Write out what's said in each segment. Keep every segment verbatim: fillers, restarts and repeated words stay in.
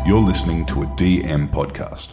You're listening to a D M podcast.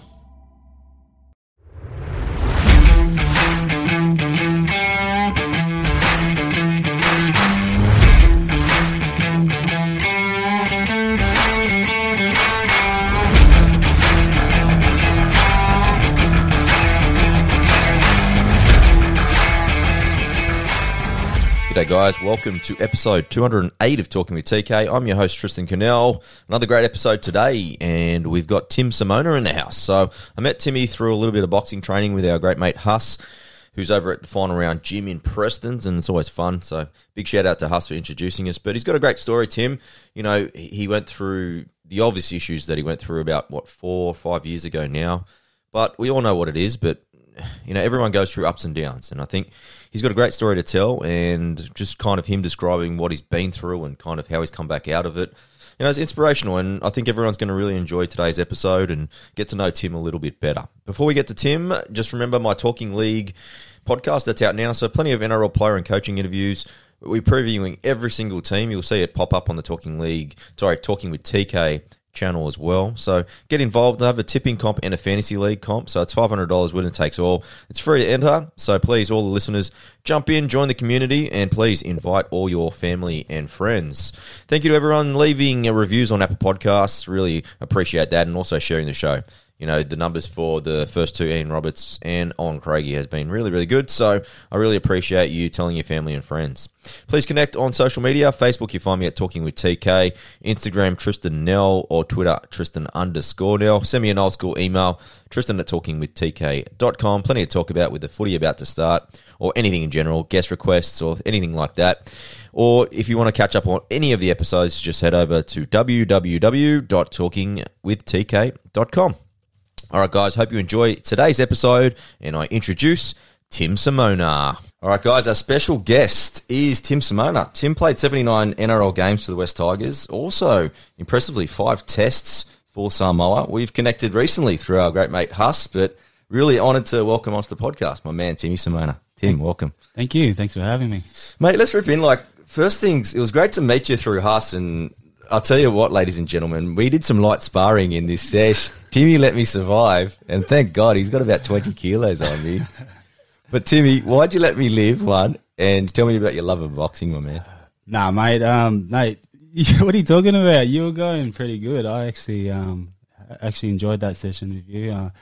G'day guys, welcome to episode two hundred eight of Talking with T K. I'm your host Tristan Cannell. Another great episode today, and we've got Tim Simona in the house. So I met Timmy through a little bit of boxing training with our great mate Huss, who's over at the Final Round Gym in Preston's, and it's always fun. So big shout out to Huss for introducing us. But he's got a great story, Tim. You know, he went through the obvious issues that he went through about, what, four or five years ago now. But we all know what it is, but you know, everyone goes through ups and downs, and I think he's got a great story to tell, and just kind of him describing what he's been through and kind of how he's come back out of it. You know, it's inspirational, and I think everyone's going to really enjoy today's episode and get to know Tim a little bit better. Before we get to Tim, just remember my Talking League podcast that's out now, so plenty of N R L player and coaching interviews. We're previewing every single team. You'll see it pop up on the Talking League, sorry, Talking with T K channel as well. So get involved. They have a tipping comp and a fantasy league comp. So it's five hundred dollars, winner takes all. It's free to enter. So please, all the listeners, jump in, join the community, and please invite all your family and friends. Thank you to everyone leaving reviews on Apple Podcasts. Really appreciate that, and also sharing the show. You know, the numbers for the first two, Ian Roberts and Owen Craigie, has been really, really good. So I really appreciate you telling your family and friends. Please connect on social media. Facebook, you find me at Talking with T K. Instagram, Tristan Nell, or Twitter, Tristan underscore Nell. Send me an old school email, Tristan at talking with T K dot com. Plenty to talk about with the footy about to start, or anything in general, guest requests or anything like that. Or if you want to catch up on any of the episodes, just head over to w w w dot talking with T K dot com. All right, guys, hope you enjoy today's episode, and I introduce Tim Simona. All right, guys, our special guest is Tim Simona. Tim played seventy-nine N R L games for the West Tigers. Also, impressively, five tests for Samoa. We've connected recently through our great mate Huss, but really honoured to welcome onto the podcast my man, Timmy Simona. Tim, welcome. Thank you. Thanks for having me. Mate, let's rip in. Like, first things, it was great to meet you through Huss, and I'll tell you what, ladies and gentlemen, we did some light sparring in this sesh. Timmy let me survive, and thank God he's got about twenty kilos on me. But Timmy, why'd you let me live, one? And tell me about your love of boxing, my man. Nah, mate, um, mate, what are you talking about? You were going pretty good. I actually um, actually enjoyed that session with you. Uh,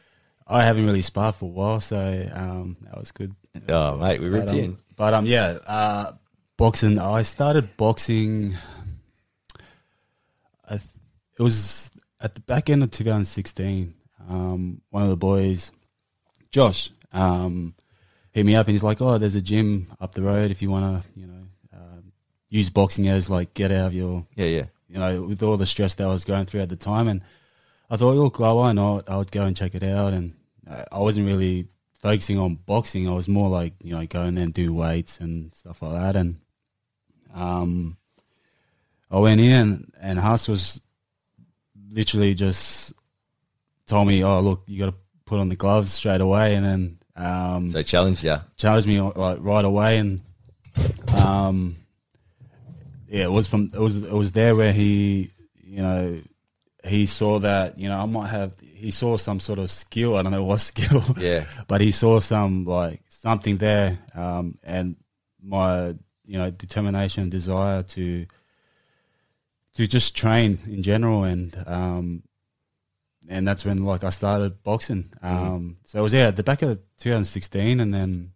I haven't really sparred for a while, so um, that was good. Oh, mate, we ripped but, um, in. But, um, yeah, uh, boxing, I started boxing, I th- it was at the back end of two thousand sixteen. Um, one of the boys, Josh, um, hit me up, and he's like, "Oh, there's a gym up the road if you want to, you know, uh, use boxing as like get out of your, yeah, yeah, you know, with all the stress that I was going through at the time." And I thought, look, well, why not? I would go and check it out, and I wasn't really focusing on boxing. I was more like, you know, go in there and do weights and stuff like that. And um, I went in, and Huss was literally just told me, "Oh, look, you got to put on the gloves straight away," and then um, so challenged you, challenged me like right away, and um, yeah, it was from it was it was there where he, you know, he saw that, you know, I might have he saw some sort of skill. I don't know what skill, yeah, but he saw some like something there, um, and my, you know, determination and desire to. to just train in general, and um, and that's when like I started boxing. Um, mm-hmm. So it was yeah at the back of two thousand sixteen, and then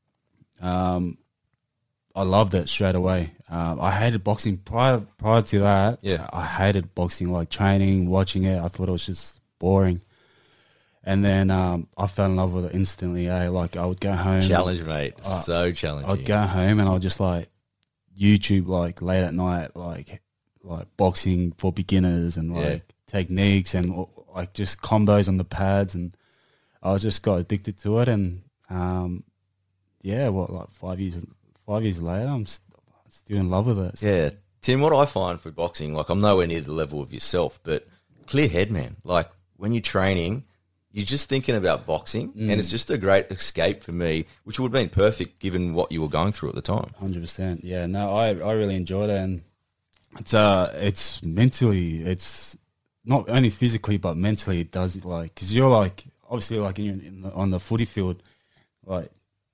um, I loved it straight away. Um, I hated boxing prior prior to that. Yeah, I hated boxing, like training, watching it. I thought it was just boring. And then um, I fell in love with it instantly. Eh? Like I would go home, challenge, mate, uh, so challenging. I'd go home and I'd just like YouTube like late at night, like. like boxing for beginners and like yeah. techniques and like just combos on the pads, and I just got addicted to it. And um, yeah, what like five years five years later, I'm st- still in love with it. So. Yeah, Tim, what I find for boxing, like I'm nowhere near the level of yourself, but clear head, man. Like when you're training, you're just thinking about boxing, mm. and it's just a great escape for me, which would have been perfect given what you were going through at the time. one hundred percent. Yeah, no, I I really enjoyed it, and it's uh it's mentally it's not only physically but mentally it does it like because you're like obviously like in, in the, on the footy field like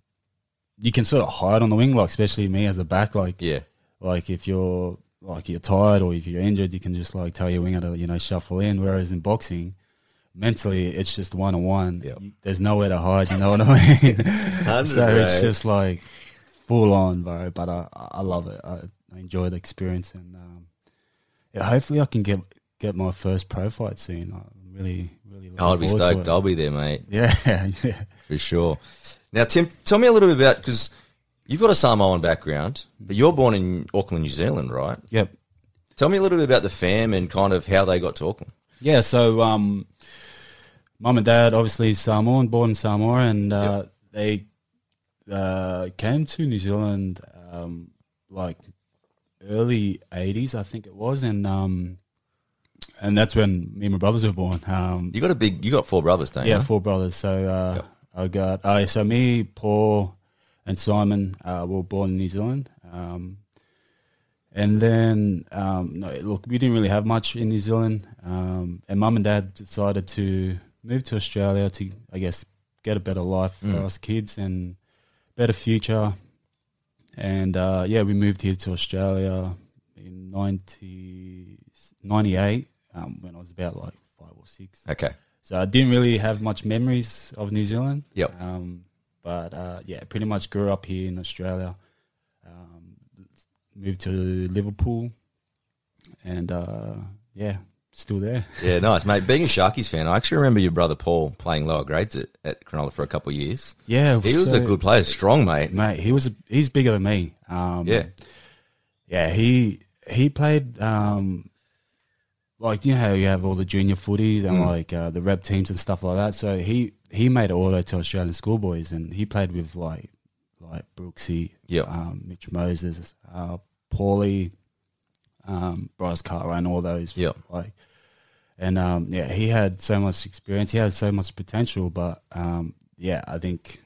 you can sort of hide on the wing like especially me as a back like Yeah. like if you're like you're tired or if you're injured you can just like tell your winger to you know shuffle in, whereas in boxing mentally it's just one on one. Yep. There's nowhere to hide, you know what I mean? So bro. it's just like full on, bro. But I, I love it. I, I enjoy the experience, and um, yeah, hopefully I can get get my first pro fight soon. I'm really, really. looking I'll be forward to stoked. it. I'll be there, mate. Yeah, yeah. For sure. Now, Tim, tell me a little bit about, because you've got a Samoan background, but you're born in Auckland, New Zealand, right? Yep. Tell me a little bit about the fam and kind of how they got to Auckland. Yeah, so um, mum and dad obviously Samoan, born in Samoa, and uh, Yep. they uh, came to New Zealand um, like early eighties, I think it was, and um, and that's when me and my brothers were born. Um, You got a big, you got four brothers, don't you? yeah, four brothers. So uh, Yep. I got uh, so me, Paul, and Simon uh, were born in New Zealand. Um, and then, um, no, look, we didn't really have much in New Zealand. Um, and mum and dad decided to move to Australia to, I guess, get a better life for Mm. us kids and better future. And, uh, yeah, we moved here to Australia in ninety, ninety-eight um, when I was about like five or six. Okay. So I didn't really have much memories of New Zealand. Yep. Um, but, uh, yeah, pretty much grew up here in Australia. Um, moved to Liverpool. And, uh, yeah, still there. Yeah, nice, mate. Being a Sharkies fan, I actually remember your brother Paul playing lower grades at, at Cronulla for a couple of years. Yeah. He was so- a good player, strong, mate. Mate, he was, a, he's bigger than me. Um, Yeah. Yeah, he, he played, um, like, you know how you have all the junior footies and Mm. like uh, the rep teams and stuff like that. So he, he made it all the way to Australian schoolboys, and he played with like like Brooksy, Yep. um, Mitch Moses, uh, Paulie, um, Bryce Cartwright, and all those. Yep. Like, and um, yeah, he had so much experience. He had so much potential, but um, yeah, I think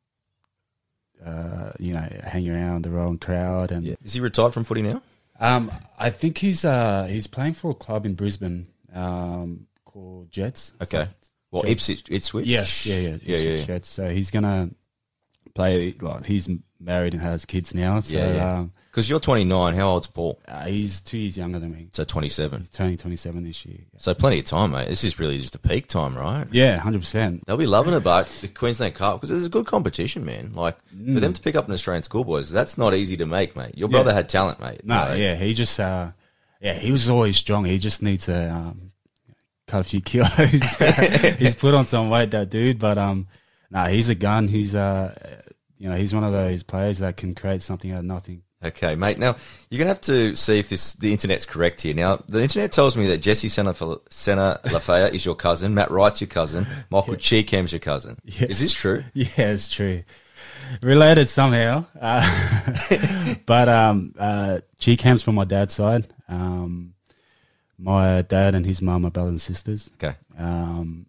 uh, you know, hanging around the wrong crowd and. Yeah. Is he retired from footy now? Um, I think he's uh he's playing for a club in Brisbane um, called Jets. Okay. So- Well, Jets. Ipswich, Ipswich? Yes, yeah, yeah, Yeah, Ipswich yeah, yeah. Jets. So he's gonna play. Like he's married and has kids now. So Yeah, yeah. Um, Because you're twenty-nine. How old's Paul? uh, he's two years younger than me. So twenty-seven. He's turning twenty-seven this year. So plenty of time, mate. This is really just a peak time, right? Yeah, hundred percent. They'll be loving it, but the Queensland Cup, because there's a good competition, man. Like, Mm. for them to pick up an Australian schoolboys, that's not easy to make, mate. Your brother Yeah. had talent, mate. No, Like, yeah, he just uh, yeah, he was always strong. He just needs to um, cut a few kilos. He's put on some weight, that dude. But um, nah, he's a gun. He's uh, you know, he's one of those players that can create something out of nothing. Okay, mate. Now, you're going to have to see if this the internet's correct here. Now, the internet tells me that Jesse Senna Lafayette is your cousin, Matt Wright's your cousin, Michael Yeah. Cheekham's your cousin. Yeah. Is this true? Yeah, it's true. Related somehow, uh, but um, uh, Cheekham's from my dad's side. Um, my dad and his mum are brothers and sisters. Okay. Um,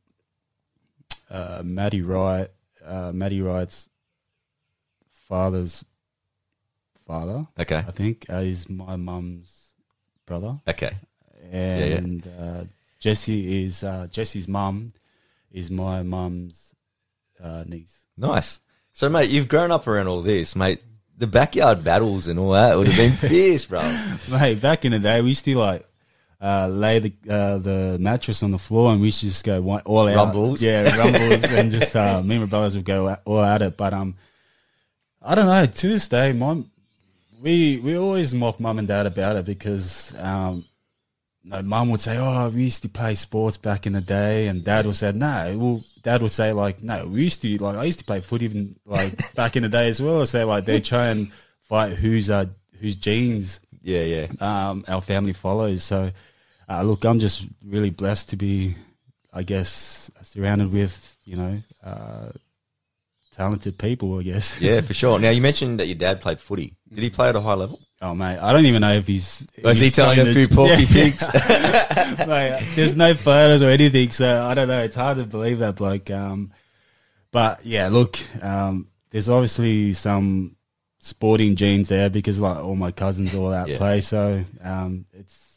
uh, Matty Wright, uh, Matty Wright's father's father, Okay. I think, uh, is my mum's brother, Okay. and Uh, Jesse is uh, Jesse's mum is my mum's uh, niece. Nice. So, mate, you've grown up around all this, mate. The backyard battles and all that would have been fierce, bro. Mate, back in the day, we used to like uh, lay the uh, the mattress on the floor, and we used to just go one, all out, Rumbles. yeah, rumbles, and just uh, me and my brothers would go out- all at it. But um, I don't know. To this day, mom, we we always mock mum and dad about it because um, no, mum would say, "Oh, we used to play sports back in the day," and dad would say, "No." Well, dad would say like, "No, we used to like I used to play footy even like back in the day as well." So like they try and fight whose uh whose genes Yeah, yeah. um, our family follows. So, uh, look, I'm just really blessed to be, I guess, surrounded with, you know, uh, talented people, I guess. Yeah, for sure. Now, you mentioned that your dad played footy. Did he play at a high level? Oh, mate, I don't even know if he's... Was he's he telling playing a few the- porky Yeah. pigs? Mate, there's no photos or anything, so I don't know. It's hard to believe that bloke. Um, but, yeah, look, um, there's obviously some sporting genes there because, like, all my cousins all out Yeah. play, so um, it's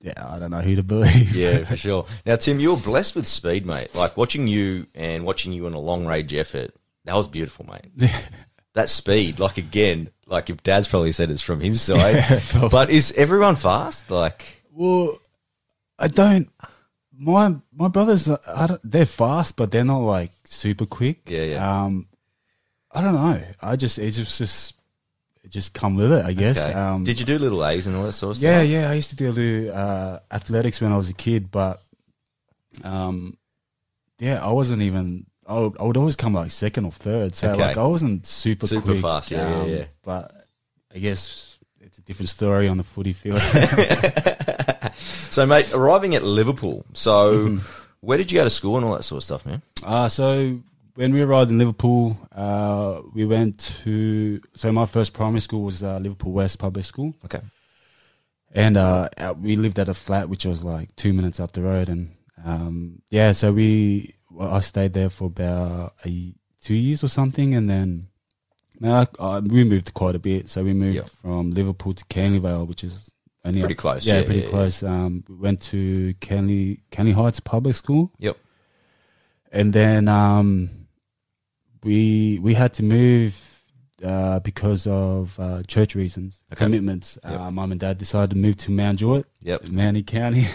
yeah, I don't know who to believe. Yeah, for sure. Now, Tim, you were blessed with speed, mate. Like watching you and watching you in a long range effort, that was beautiful, mate. That speed, like again, like your dad's probably said it's from his side, Yeah, but is everyone fast? Like, well, I don't. My my brothers, I don't, they're fast, but they're not like super quick. Yeah, yeah. Um, I don't know. I just it just just it just come with it, I guess. okay. Um, Did you do little A's and all that sort of yeah, stuff? yeah. I used to do a little uh, athletics when I was a kid, but um, yeah, I wasn't even. I would, I would always come like second or third, so Okay. like I wasn't super Super quick, fast, yeah, yeah, um, yeah. But I guess it's a different story on the footy field. So, mate, arriving at Liverpool. So, Mm-hmm. where did you go to school and all that sort of stuff, man? Uh, so when we arrived in Liverpool, uh, we went to. So my first primary school was uh, Liverpool West Public School, Okay. and uh, uh, we lived at a flat which was like two minutes up the road, and um, yeah, so we well, I stayed there for about a, two years or something, and then man, I, I, we moved quite a bit. So we moved Yep. from Liverpool to Canleyvale, which is only Pretty up- close, Yeah, yeah, pretty yeah, close. Um, we went to Canley Canley Heights Public School. Yep. And then um, we we had to move uh, because of uh, church reasons, Okay. commitments. Yep. Uh, Mum and Dad decided to move to Mount Druitt, Yep. Manly County.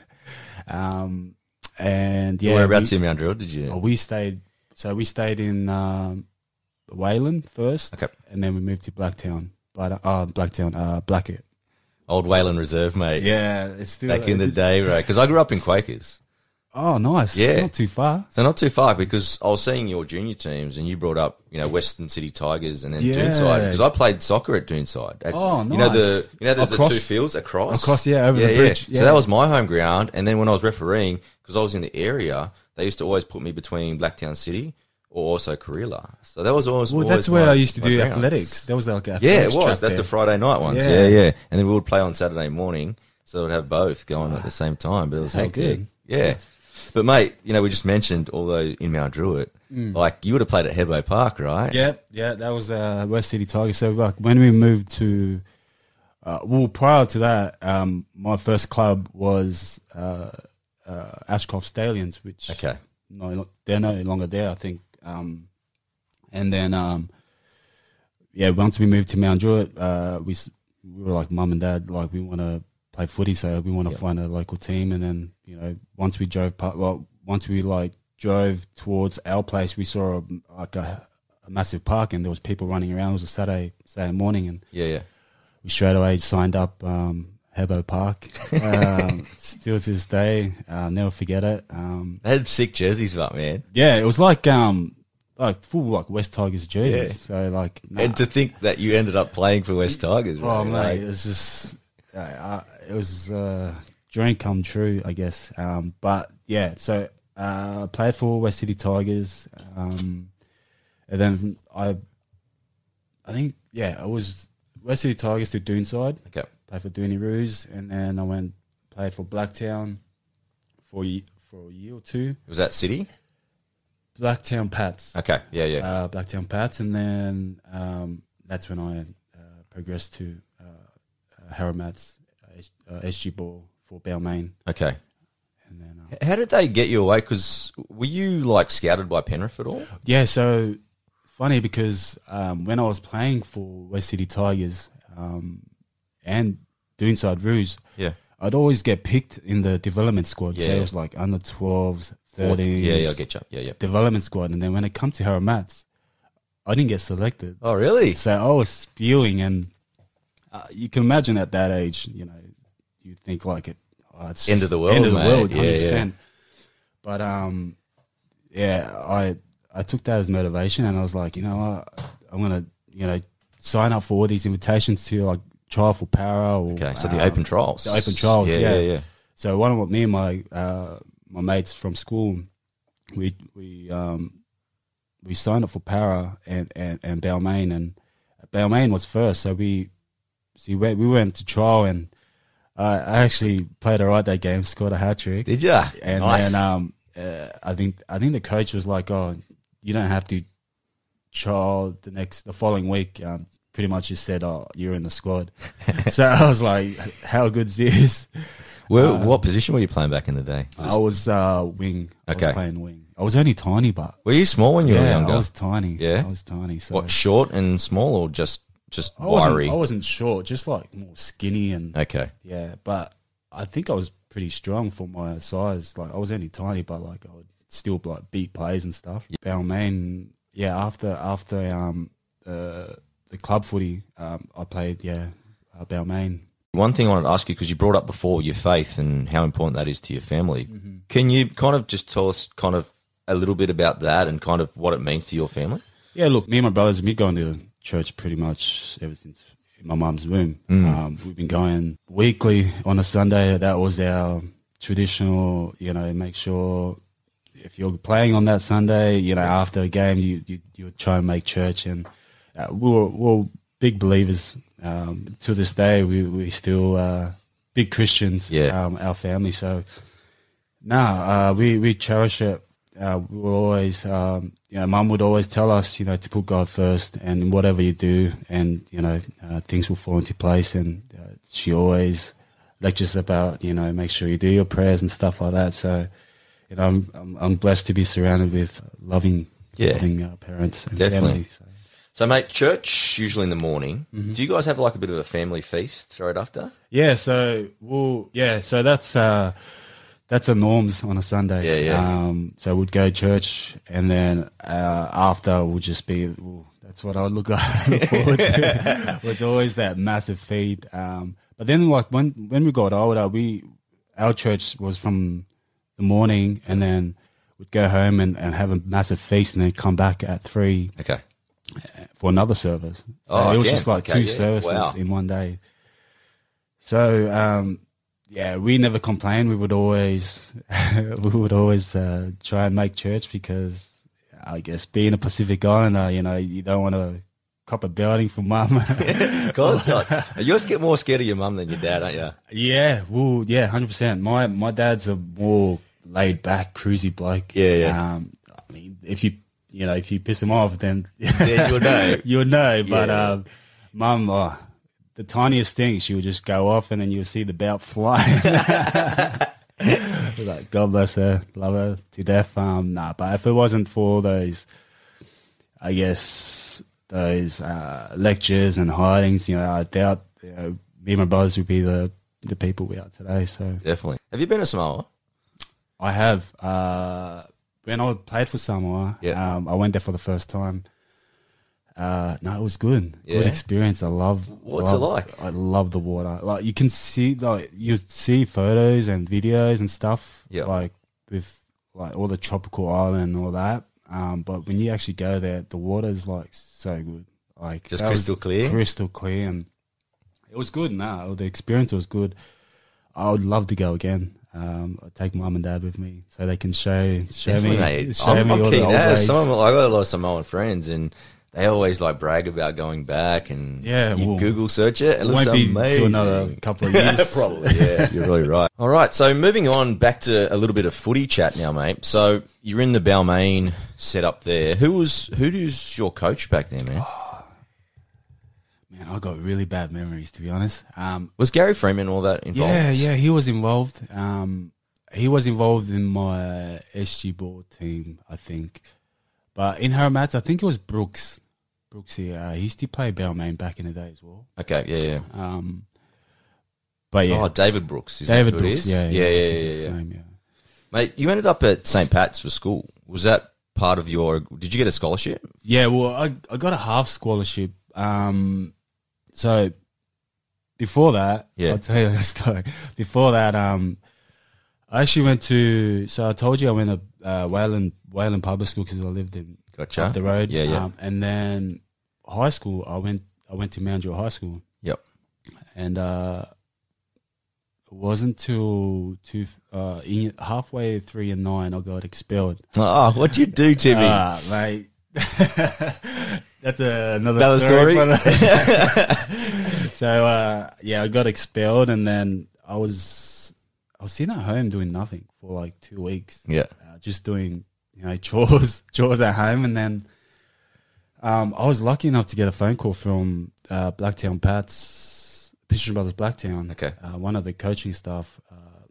um, and yeah, Whereabouts we, in Mount Druitt did you? oh, we stayed. So we stayed in um, Wayland first, Okay. and then we moved to Blacktown. But uh, Blacktown, uh, Blackett. Old Wayland Reserve, mate. Yeah, it's still Back in the day, right? Because I grew up in Quakers. Oh, nice. Yeah. Not too far. So not too far, because I was seeing your junior teams and you brought up, you know, Western City Tigers and then Yeah. Doonside. Because I played soccer at Doonside. At, Oh, You know the nice. you know there's Across- the two fields across? across, yeah, over the bridge, So yeah. that was my home ground. And then when I was refereeing, because I was in the area, they used to always put me between Blacktown City or also Karilla. So that was always Well, always that's where my- I used to my do grounds. athletics. That was like a Yeah, it athletics was. track That's there. the Friday night ones. Yeah. Yeah. yeah, And then we would play on Saturday morning, so we'd have both going at the same time. But it was How hectic. good. Yeah. But mate, you know, we just mentioned, although in Mount Druitt, like you would have played at Hebbo Park, right? Yeah, yeah, that was uh, West City Tigers. So like when we moved to, uh, well, prior to that, um, my first club was uh, uh, Ashcroft Stallions, which Okay. no, they're no longer there, I think. Um, and then, um, yeah, once we moved to Mount Druitt, uh, we s- we were like mum and dad, like we want to play footy, so we want to Yep. find a local team. And then you know, once we drove, pa- well, once we like drove towards our place, we saw a, like a, a massive park, and there was people running around. It was a Saturday Saturday morning, and Yeah, yeah. we straight away signed up. Um, Hebbo Park, um, still to this day, uh, never forget it. Um, They had sick jerseys, but man. yeah, it was like um like full like West Tigers jerseys. Yeah. So like, nah. And to think that you ended up playing for West Tigers, oh mate. mate, Like, it was just uh, uh, it was uh, dream come true, I guess. Um, but yeah, so uh, I played for West City Tigers, um, and then I, I think yeah, it was West City Tigers to Doonside. okay. Played for Dooney Roos, and then I went played for Blacktown for a, ye- for a year or two. Was that City? Blacktown Pats. Okay. Yeah, yeah. uh, Blacktown Pats, and then um, that's when I uh, progressed to uh, uh, Harromats, uh, S- uh, S G Ball for Balmain, Okay. and then uh, How did they get you away? Because were you like scouted by Penrith at all? yeah. So funny because um, when I was playing for West City Tigers um, and Doonside Roos, Yeah. I'd always get picked in the development squad. So Yeah. it was like under twelves, thirteens, Yeah, yeah, I get you. Yeah, yeah. development squad, and then when it come to Harromats, I didn't get selected. Oh, really? So I was spewing, and uh, you can imagine at that age, you know, you think like it, oh, it's End just of the world, end of the mate. world, Yeah, hundred yeah. percent. But um, yeah, I I took that as motivation, and I was like, you know what, I'm gonna you know sign up for all these invitations to like trial for para or Okay. So the um, open trials. the open trials, Yeah, yeah. yeah, yeah. So one of me and my uh, my mates from school, we we um, we signed up for para and and and Balmain, and Balmain was first. So we see we, we went to trial, and uh, I actually played alright that game, scored a hat trick, Did ya? and Nice. then um, uh, I think I think the coach was like, "Oh, you don't have to trial the next the following week." Um, pretty much just said, "Oh, you're in the squad." So I was like, "How good's this?" Well, Uh, what position were you playing back in the day? I was uh, wing. I Okay. was playing wing. I was only tiny, but Were you small when you were yeah, younger? I was tiny. Yeah? I was tiny. So What, short and small, or just just I wasn't, wiry? I wasn't short, just like more skinny and Okay. yeah. But I think I was pretty strong for my size. Like I was only tiny, but like I would still like beat plays and stuff. Balmain, yeah. After after um uh, the club footy, um, I played yeah uh, Balmain. One thing I wanted to ask you, because you brought up before your faith and how important that is to your family. Mm-hmm. Can you kind of just tell us kind of a little bit about that and kind of what it means to your family? Yeah, look, me and my brothers, we going to church pretty much ever since my mum's womb. Um, we've been going weekly on a Sunday. That was our traditional, you know, make sure if you're playing on that Sunday, you know, after a game, you you, you would try and make church. And uh, we were, we were big believers. Um, to this day, we we still uh, big Christians, Yeah. um, our family. So, nah, uh, we, we cherish it. Uh, we were always, um, you know, Mum would always tell us, you know, to put God first, and whatever you do, and you know, uh, things will fall into place. And uh, she always lectures about, you know, make sure you do your prayers and stuff like that. So, you know, I'm I'm, I'm blessed to be surrounded with loving, Yeah. loving uh, parents and Definitely. family. So. So, mate, church usually in the morning. Mm-hmm. Do you guys have like a bit of a family feast right after? Yeah, so we'll yeah, so that's uh, that's a norms on a Sunday. Yeah, yeah. Um, so we'd go to church, and then uh, after we'll just be. Well, that's what I look forward to. Was always that massive feed. Um, but then, like when when we got older, we our church was from the morning, and then we'd go home and, and have a massive feast, and then come back at three Okay. for another service. So Oh, it was again. just like Okay, two yeah. services Wow. in one day. So um, yeah, we never complained. We would always we would always uh, try and make church, because I guess being a Pacific Islander, you know, you don't want to cop a belting from mum. Of course not. You're scared, more scared of your mum than your dad, aren't you? Yeah, well, yeah, hundred percent. My my dad's a more laid back, cruisy bloke. Yeah, yeah. Um, I mean, if you you know if you piss him off, then Yeah, you'll know. you'll know. But Yeah. um, mum, oh, the tiniest thing, she would just go off, and then you'll see the belt flying. Like, God bless her, love her to death. Um, nah, but if it wasn't for those, I guess those uh, lectures and hidings, you know, I doubt you know, me and my brothers would be the the people we are today. So Definitely. Have you been to Samoa? I have. Uh, when I played for Samoa, Yeah. um, I went there for the first time. Uh, no, it was good. Yeah? Good experience. I love. What's it love- like? I love the water. Like you can see, like you see photos and videos and stuff. Yeah. Like with like all the tropical island and all that. Um, but when you actually go there, the water is like so good. Like Just that was crystal clear? Crystal clear, and it was good. Nah, the experience was good. I would love to go again. Um, I'd take mum and dad with me so they can show show Definitely, me mate. show I'm, me I'm all keen the old now. ways. Some of them, I got a lot of Samoan friends, and they always like brag about going back. And Yeah, you well, Google search it, it, It looks won't be amazing. to another couple of years. Probably, yeah. You're really right. All right, so moving on back to a little bit of footy chat now, mate. So you're in the Balmain setup there. Who was who was your coach back there, man? Man, I got really bad memories, to be honest. Um, Was Gary Freeman all that involved? yeah, yeah, he was involved. Um, he was involved in my S G board team, I think. But in her match, I think it was Brooks. Brooks here. Uh, he used to play Balmain back in the day as well. Okay, yeah, yeah. Um, but yeah, Oh, David Brooks. Is David that who it Brooks. is? Yeah, yeah, I yeah, think yeah. that's his yeah. name, yeah. Mate, you ended up at Saint Pat's for school. Was that part of your? Did you get a scholarship? Yeah, well, I I got a half scholarship. Um, so before that, Yeah. I'll tell you a story. Before that, um, I actually went to. So I told you I went to uh, Wayland Wayland Public School because I lived in Gotcha. up the road. Yeah, yeah. Um, and then high school, I went I went to Mount Druitt High School, Yep. and uh, it wasn't till two uh, in, halfway through year nine I got expelled. Oh, what'd you do to me? Ah, mate. That's a, another, Another story. story? for the- so uh, yeah, I got expelled, and then I was I was sitting at home doing nothing for like two weeks, yeah. uh, just doing you know chores chores at home, and then um, I was lucky enough to get a phone call from uh, Blacktown Pats, Pitcher Brothers Blacktown. Okay. uh, one of the coaching staff uh,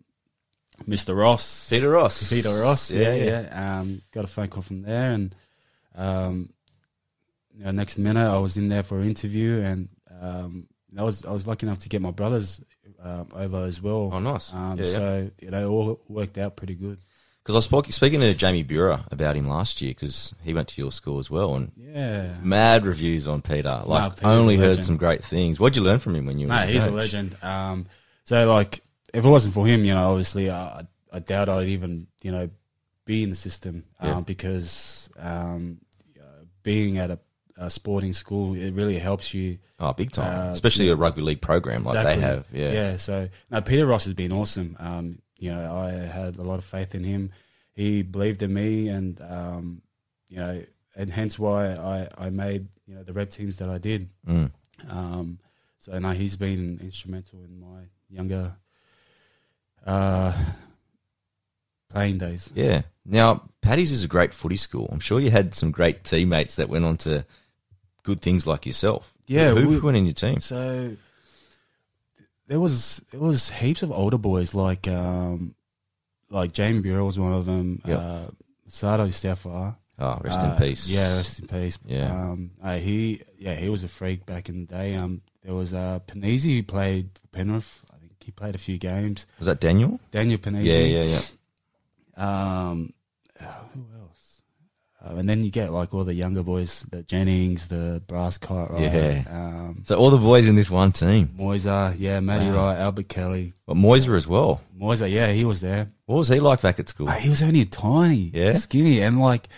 Mister Ross. Peter Ross. Peter Ross, Yeah, yeah, yeah. yeah. Um, got a phone call from there, and um, you know, next minute I was in there for an interview, and um, I was I was lucky enough to get my brothers um, over as well. Oh, nice. Um, Yeah, yeah. so you know, it all worked out pretty good. Because I spoke speaking to Jamie Bura about him last year because he went to your school as well, and Yeah. mad reviews on Peter. Like, Peter's only a heard legend. some great things. What'd you learn from him when you were? No, his he's a age? legend. Um, so like, if it wasn't for him, you know, obviously, I, I doubt I'd even, you know, be in the system um, Yeah. because um, uh, being at a, a sporting school, it really helps you. Oh, big time. Uh, Especially yeah. a rugby league program like they Exactly. have. Yeah. Yeah. So no, Peter Ross has been awesome. Um, you know, I had a lot of faith in him. He believed in me, and um, you know, and hence why I, I made you know the rep teams that I did. Mm. Um, so no, he's been instrumental in my younger uh, playing days. Yeah. Now, Paddy's is a great footy school. I'm sure you had some great teammates that went on to good things like yourself. Yeah, Who we- went in your team? So there was there was heaps of older boys like um, like Jamie Bureau was one of them. Yep. Uh, Sato Steffa. Oh, rest Uh, in peace. Yeah, rest in peace. Yeah. Um, uh, he yeah he was a freak back in the day. Um, there was uh, Panisi who played for Penrith. I think he played a few games. Was that Daniel? Daniel Panisi. Yeah, yeah, yeah. Um, uh, who else? Uh, and then you get like all the younger boys, the Jennings, the Brasscott, right? Yeah. Um, So all the boys in this one team. Moiser, yeah, Matty Wow. Wright, Albert Kelly. But Moiser as well. Moiser, yeah, he was there. What was he like back at school? Uh, he was only tiny, Yeah? skinny, and like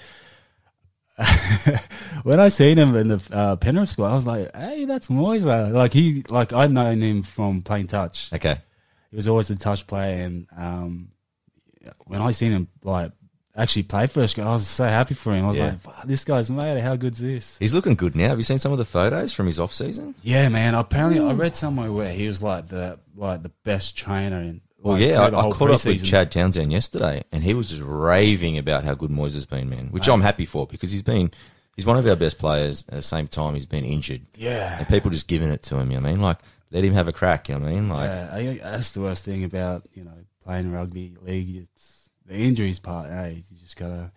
when I seen him in the uh, Penrith school, I was like, "Hey, that's Moiser." Like he, like I'd known him from playing touch. Okay. He was always a touch player, and um, when I seen him like actually play first, I was so happy for him. I was Yeah. like, wow, "This guy's made. How good's this?" He's looking good now. Have you seen some of the photos from his off season? Yeah, man. Apparently, I read somewhere where he was like the like the best trainer in. Well, like, yeah, through I, the I whole caught up with preseason. Chad Townsend yesterday, and he was just raving about how good Moiser's been, man. Which I'm happy for because he's been he's one of our best players. At the same time, he's been injured, Yeah, and people just giving it to him. You know what I mean? Like, let him have a crack. You know what I mean? Like, yeah. I, that's the worst thing about you know playing rugby league. It's the injuries part. Hey, you just gotta.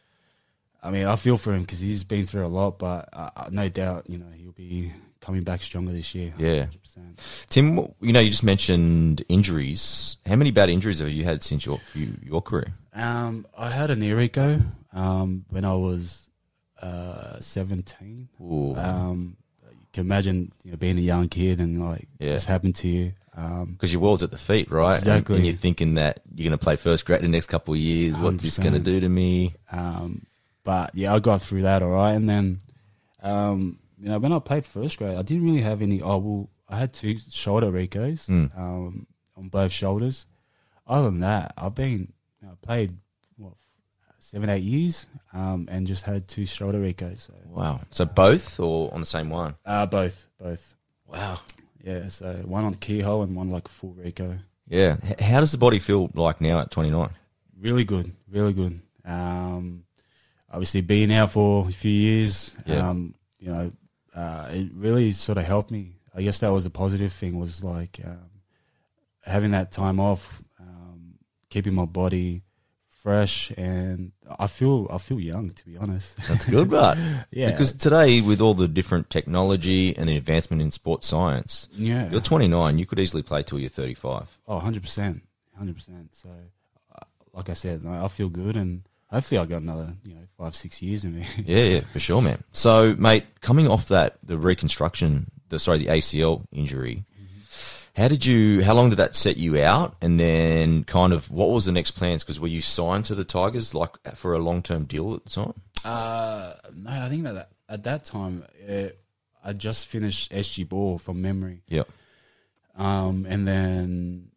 I mean, I feel for him because he's been through a lot, but uh, uh, no doubt, you know, he'll be coming back stronger this year. Yeah. one hundred percent. Tim, you know, you just mentioned injuries. How many bad injuries have you had since your you, your career? Um, I had a knee reco um, when I was uh, seventeen. Ooh. Um, you can imagine you know, being a young kid and like Yeah. this happened to you. Um, Because your world's at the feet, right? And- Exactly. And, you're thinking that you're going to play first grade the next couple of years. What's this going to one hundred percent. do to me? um, but yeah, I got through that all right. And then, um, you know, when I played first grade, I didn't really have any. Oh, well, I had two shoulder recos Mm. um, on both shoulders. Other than that, I've been you know, played what seven, eight years, um, and just had two shoulder recos. So, Wow. So both or on the same one? uh, both, both. Wow. Yeah, so one on the keyhole and one like a full reco. Yeah. H- How does the body feel like now at twenty-nine? Really good, really good. Um, obviously, being out for a few years, Yeah. um, you know, uh, it really sort of helped me. I guess that was a positive thing. Was like um, having that time off, um, keeping my body fresh, and I feel I feel young, to be honest. That's good, but Yeah, because today with all the different technology and the advancement in sports science, yeah, you're twenty-nine. You could easily play till you're thirty-five. oh, one hundred percent, one hundred percent. So, uh, like I said, I I feel good, and hopefully, I got another you know five six years in me. Yeah, yeah, for sure, man. So, mate, coming off that, the reconstruction, the sorry, the A C L injury, how did you? How long did that set you out? And then, kind of, what was the next plans? Because were you signed to the Tigers like for a long term deal at the time? Uh, no, I think that at that time uh, I just finished S G Ball from memory, Yep. um, and then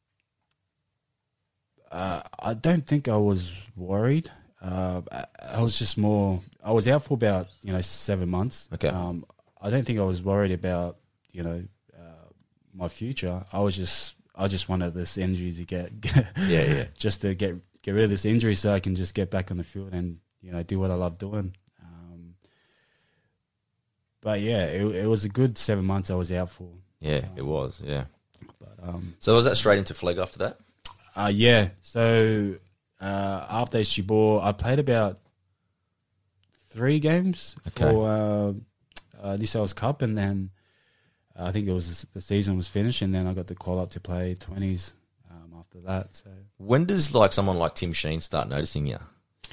uh, I don't think I was worried. Uh, I, I was just more. I was out for about you know seven months. Okay. Um, I don't think I was worried about you know uh, my future. I was just I just wanted this injury to get Yeah, yeah. just to get get rid of this injury so I can just get back on the field and you know do what I love doing. Um, but yeah, it, it was a good seven months I was out for. Yeah, it was. Yeah. But um, So was that straight into Flegg after that? Uh, yeah. So uh, after S G Ball, I played about three games Okay. for uh, uh, New South Wales Cup, and then uh, I think it was the season was finished, and then I got the call up to play twenties um, after that. So When does like someone like Tim Sheen start noticing you?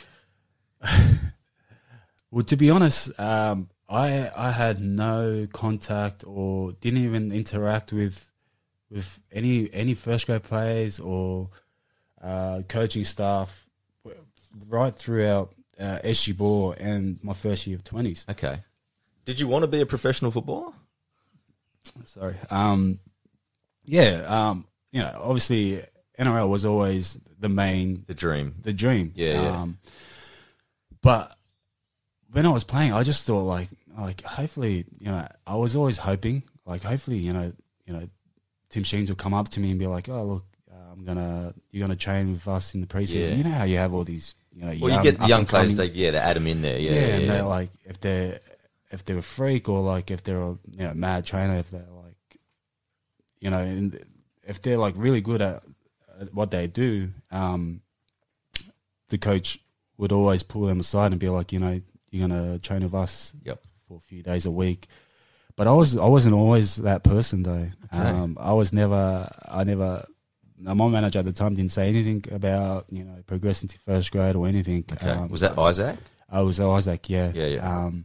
well, to be honest, um, I I had no contact or didn't even interact with with any any first grade players or uh, coaching staff right throughout uh, S G Ball and my first year of twenties. Okay. Did you want to be a professional footballer? Sorry. Um, yeah. Um, you know, obviously N R L was always the main The dream. the dream. Yeah, yeah. Um, but when I was playing, I just thought like, like hopefully, you know, I was always hoping, like hopefully, you know, you know, Tim Sheens will come up to me and be like, oh look, uh, I'm gonna, you're gonna train with us in the preseason. Yeah. You know how you have all these, you know, Well, young, you get the young up-and-coming- players, they, yeah, they add them in there. Yeah, yeah, yeah, and yeah. they're like, if they're if they're a freak or like if they're a you know mad trainer, if they're like, you know, and if they're like really good at, at what they do, um, the coach would always pull them aside and be like, you know, you're gonna train with us Yep. for a few days a week. But I was I wasn't always that person though. Okay. Um, I was never I never. My manager at the time didn't say anything about you know progressing to first grade or anything. Okay. Um, was that I Isaac? I was Isaac, yeah. Yeah, yeah. Um,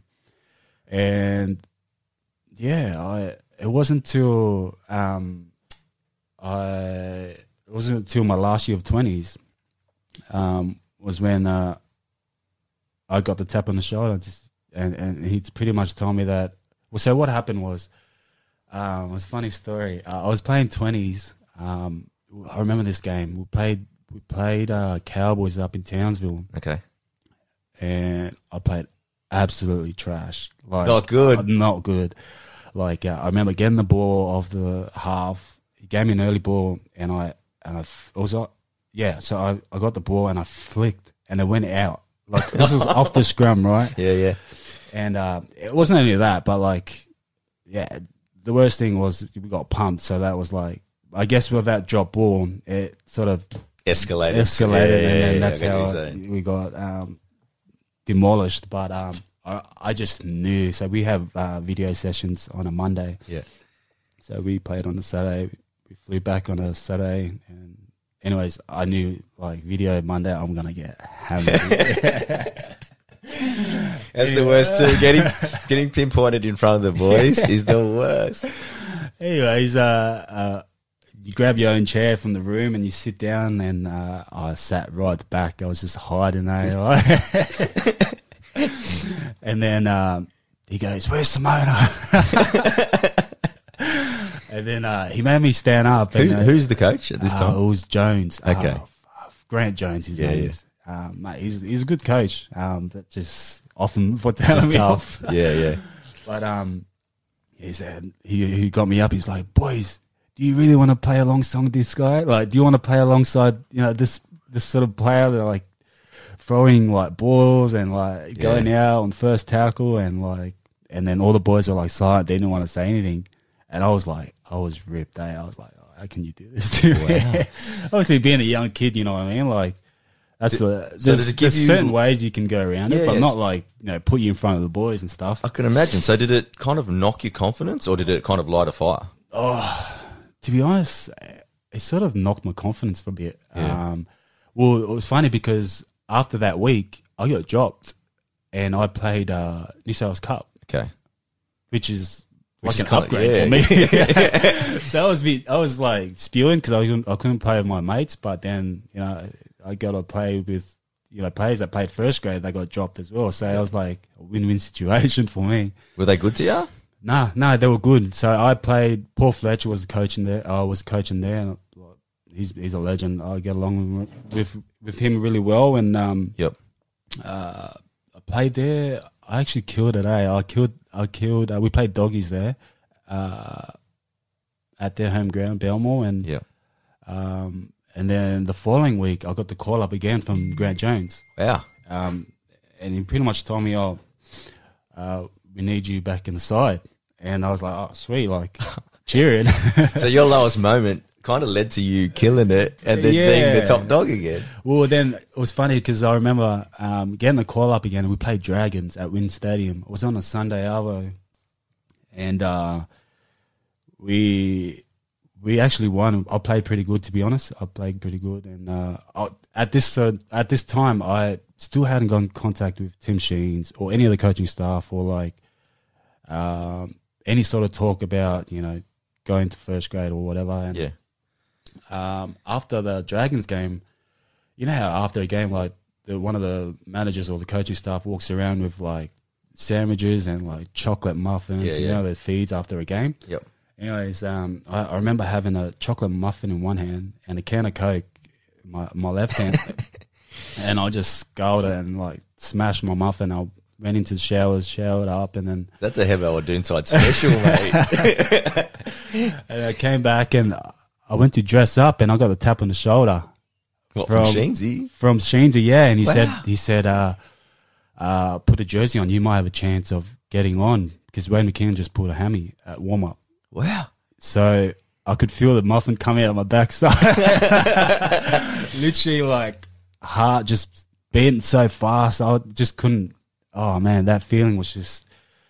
and yeah, I it wasn't till um, I it wasn't until my last year of twenties um, was when uh, I got the tap on the shoulder, just and and he pretty much told me that. Well, so what happened was, um, it was a funny story. Uh, I was playing twenties. Um, I remember this game. We played we played uh, Cowboys up in Townsville. Okay. And I played absolutely trash. Like Not good. uh, not good. Like uh, I remember getting the ball off the half. He gave me an early ball, and I and I f- it was uh, yeah. So I, I got the ball and I flicked, and it went out. Like this was off the scrum, right? Yeah, yeah. And uh, it wasn't only that, but like yeah, the worst thing was we got pumped. So that was like I guess with that drop ball, it sort of Escalated. escalated, Yeah, yeah, and then yeah, that's I get what how you're saying. we got um, demolished. But um, I, I just knew. So we have uh, video sessions on a Monday. Yeah. So we played on a Saturday. We flew back on a Saturday, and anyways, I knew like video Monday, I'm gonna get hammered. That's the worst too. Getting getting pinpointed in front of the boys is the worst. Anyways, uh, uh, you grab your own chair from the room and you sit down, and uh, I sat right at the back. I was just hiding there. And then um, he goes, "Where's Simona?" And then uh, he made me stand up. And, Who, uh, who's the coach at this uh, time? It was Jones. Okay. Uh, Grant Jones, his Yeah, name yeah. is. Um, mate, he's he's a good coach. Um, that just often put down me off. Yeah, yeah. But um, he said he he got me up. He's like, "Boys, do you really want to play alongside this guy? Like, do you want to play alongside you know this this sort of player that like throwing like balls and like going out on first tackle and like and then all the boys were like silent. They didn't want to say anything, and I was like, I was ripped. Eh? I was like, oh, how can you do this to me? Obviously, being a young kid, you know what I mean, like. That's the, so there's, does it give there's you- certain ways you can go around Yeah, it, but yes. not like you know put you in front of the boys and stuff. I can imagine. So did it kind of knock your confidence or did it kind of light a fire? To be honest, it sort of knocked my confidence for a bit. Yeah. Um, well, it was funny because after that week, I got dropped, and I played uh, New South Wales Cup, Okay. which is Which like is an kinda- upgrade yeah. for me. So I was a bit, I was like spewing because I couldn't, I couldn't play with my mates, but then you know I got to play with you know players that played first grade. They got dropped as well, so it was like a win-win situation for me. Were they good to you? Nah, nah, they were good. So I played. Paul Fletcher was the coach in there. I was coaching there. And he's he's a legend. I get along with with him really well. And um, Yep. uh, I played there. I actually killed it. Eh? I killed. I killed. Uh, we played doggies there, uh, at their home ground, Belmore, and Yep. um, and then the following week I got the call up again from Grant Jones. Wow. Um, and he pretty much told me, "Oh, uh, we need you back in the side." And I was like, "Oh, sweet!" Like cheering. So your lowest moment kind of led to you killing it and then Yeah. being the top dog again. Well, then it was funny because I remember um, getting the call up again. And we played Dragons at Wynn Stadium. It was on a Sunday hour, and uh, we we actually won. I played pretty good, to be honest. I played pretty good, and uh, I, at this uh, at this time, I still hadn't got in contact with Tim Sheens or any of the coaching staff or like um, any sort of talk about you know going to first grade or whatever. And, Yeah. Um, after the Dragons game, you know how after a game, like the, one of the managers or the coaching staff walks around with like sandwiches and like chocolate muffins, Yeah, you yeah. know, the feeds after a game. Yep. Anyways, um, I, I remember having a chocolate muffin in one hand and a can of Coke in my, my left hand. And I just sculled it and like smashed my muffin. I went into the showers, showered up, and then That's a Heavy Hour Inside special, mate. and I came back and I went to dress up and I got the tap on the shoulder. What, from From- Sheensy? From Sheensy, yeah, and he Wow. said he said uh, uh, put a jersey on. You might have a chance of getting on because Wayne McKinnon just pulled a hammy at warm up. Wow. So I could feel the muffin coming out of my backside. Literally, like heart just beating so fast. I just couldn't. Oh man, that feeling was just.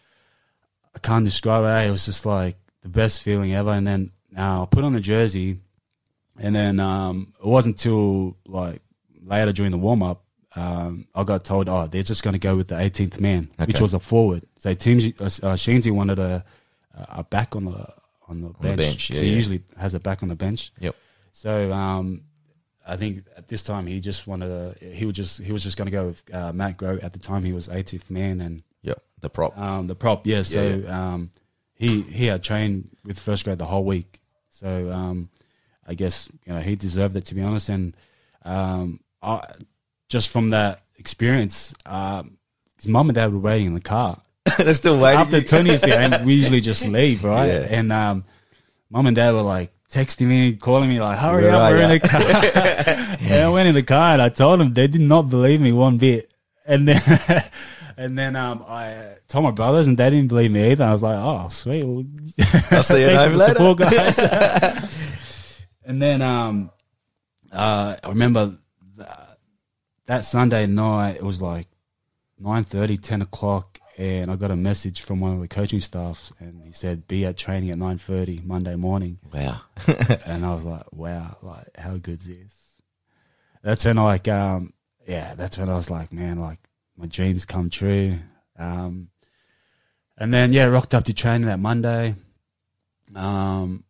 I can't describe it. It was just like the best feeling ever. And then uh, I put on the jersey, and then um, it wasn't till like later during the warm up, um, I got told, oh, they're just going to go with the eighteenth man, which Okay. was a forward. So Team uh, uh, Sheensy wanted a, a back on the on the bench. bench, yeah, so he yeah. usually has a back on the bench. Yep. So um, I think at this time he just wanted a, he would just he was just going to go with uh, Matt Groh. At the time he was eighteenth man and Yep. The prop. um, the prop. Yeah. So Yeah, Um, he he had trained with first grade the whole week. So um, I guess you know he deserved it, to be honest. And um, I, just from that experience, um, his mum and dad were waiting in the car. They're still waiting. After Tony's game, we usually just leave, right? Yeah. And um, mum and dad were like texting me, calling me, like, hurry Where up, are we're in ya? the car. And I went in the car and I told them, they did not believe me one bit. And then, and then um, I told my brothers and they didn't believe me either. I was like, oh, sweet. Well, I'll see you thanks home for the later. support, guys. And then um, uh, I remember th- that Sunday night, it was like nine thirty, ten o'clock, and I got a message from one of the coaching staffs, and he said, be at training at nine thirty Monday morning. Wow. And I was like, wow, like, how good's this? That's when, like, um, yeah, that's when I was like, man, like, my dreams come true. Um, and then, yeah, rocked up to training that Monday. Um,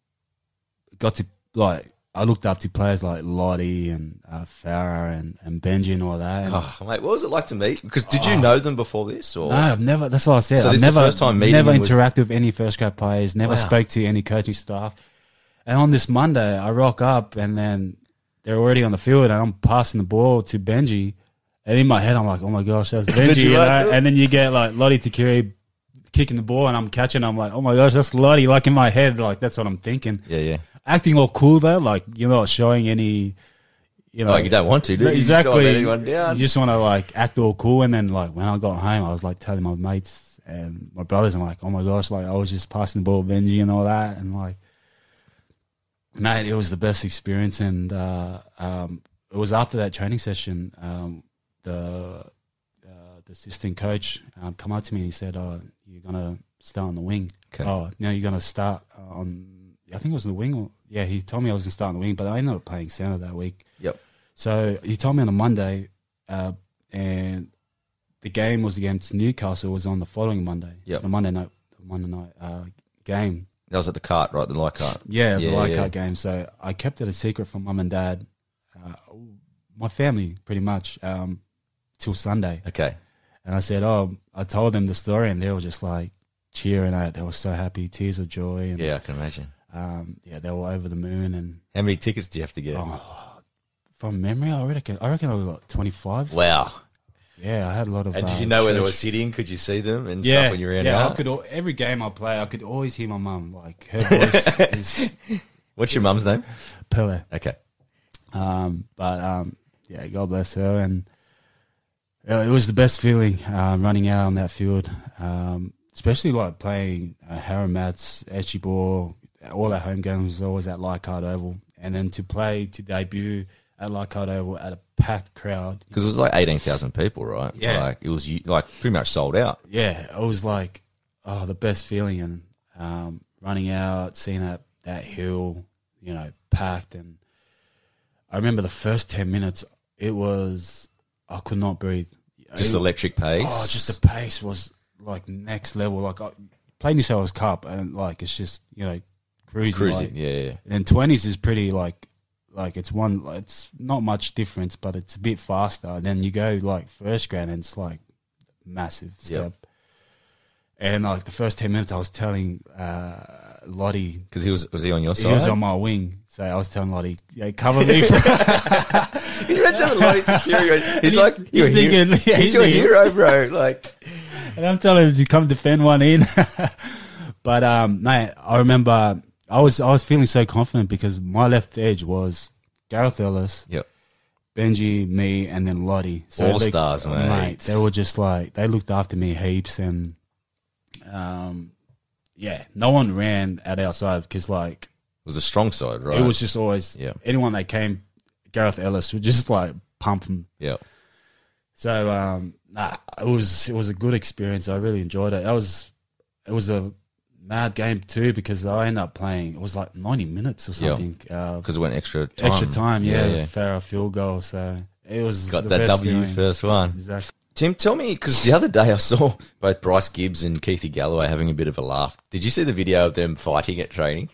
got to, like, I looked up to players like Lottie and uh, Farah and, and Benji and all that. And Oh, mate, what was it like to meet? Because did you know them before this? Or no, I've never. That's what I said. So I've this is the never, first time meeting never him was- interacted with any first grade players. Never Wow. spoke to any coaching staff. And on this Monday, I rock up, and then they're already on the field, and I'm passing the ball to Benji. And in my head, I'm like, "Oh my gosh, that's Benji!" you you like know? it? And then you get like Lottie Takiri kicking the ball, and I'm catching. I'm like, "Oh my gosh, that's Lottie!" Like in my head, like that's what I'm thinking. yeah, yeah. Acting all cool though, like you're not showing any. You know, Like you don't want to, do you? You just don't exactly. let anyone down. You just want to like act all cool, and then like when I got home, I was like telling my mates and my brothers, I'm like, oh my gosh, like I was just passing the ball, to Benji and all that, and like, mate, it was the best experience. And uh, um, it was after that training session, um, the uh, the assistant coach um, come up to me and he said, "Oh, you're gonna start on the wing. Okay. Oh, now you're gonna start on." I think it was the wing. Or, yeah, he told me I was gonna start on the wing, but I ended up playing center that week. Yep. So he told me on a Monday, uh, and the game was against Newcastle. It was on the following Monday. Yep. It's the Monday night, Monday night uh, game. That was at the cart, right? The light cart. Yeah, the Yeah, Light yeah. Card game. So I kept it a secret from mum and dad, uh, my family pretty much, um, till Sunday. Okay. And I said, oh, I told them the story, and they were just like cheering out. They were so happy, tears of joy. And, Yeah, I can imagine. um, yeah, they were over the moon. And How many tickets do you have to get? oh, from memory, I reckon I reckon I got twenty-five. Wow. Yeah, I had a lot of. And did uh, you know where they church- were sitting? Could you see them and Yeah, stuff when you were in yeah. out? I could al- every game I play, I could always hear my mum. Like her voice is What's your mum's name? Pele. Okay. Um, but um, yeah, God bless her, and uh, it was the best feeling um, running out on that field, um, especially like playing uh, Harry Mats, Etchy Ball, all our home games was always at Leichhardt Oval, and then to play to debut at Leichhardt Oval at a packed crowd Because it was like eighteen thousand people, right? Yeah. Like, it was like pretty much sold out. Yeah, it was like oh the best feeling, and um, running out, seeing that that hill, you know, packed, and I remember the first ten minutes, it was I could not breathe. Just it, electric pace. Oh, just the pace was like next level. Like I, playing New South Wales Cup, and like it's just you know cruising. Cruising, like, yeah, yeah. And twenties is pretty like like it's one. It's not much difference, but it's a bit faster. And then you go like first grade, and it's like massive step. Yep. And like the first ten minutes, I was telling uh, Lottie Because he was was he on your he side? was on my wing, so I was telling Lottie, yeah, cover me. For You read that Lottie Takiri. He's he's- like, he's you're a hero. thinking- yeah, he's he's your thinking- hero, bro. Like, And I'm telling him to come defend one in. But um, mate, I remember I was I was feeling so confident because my left edge was Gareth Ellis, yep. Benji, me, and then Lottie. All they- stars, mate. They were just like they looked after me heaps, and um, yeah, no one ran at our side because like It was a strong side, right? it was just always Yeah. anyone that came, Gareth Ellis would just like pump them. Yeah. So um, nah, it was it was a good experience. I really enjoyed it. That was it was a mad game too because I ended up playing. It was like ninety minutes or Yeah. something. Uh, Because it went extra time. extra time, yeah, yeah. Farah field goal. So it was Got the that best W feeling. first one. Exactly. Tim, tell me, because the other day I saw both Bryce Gibbs and Keithy Galloway having a bit of a laugh. Did you see the video of them fighting at training?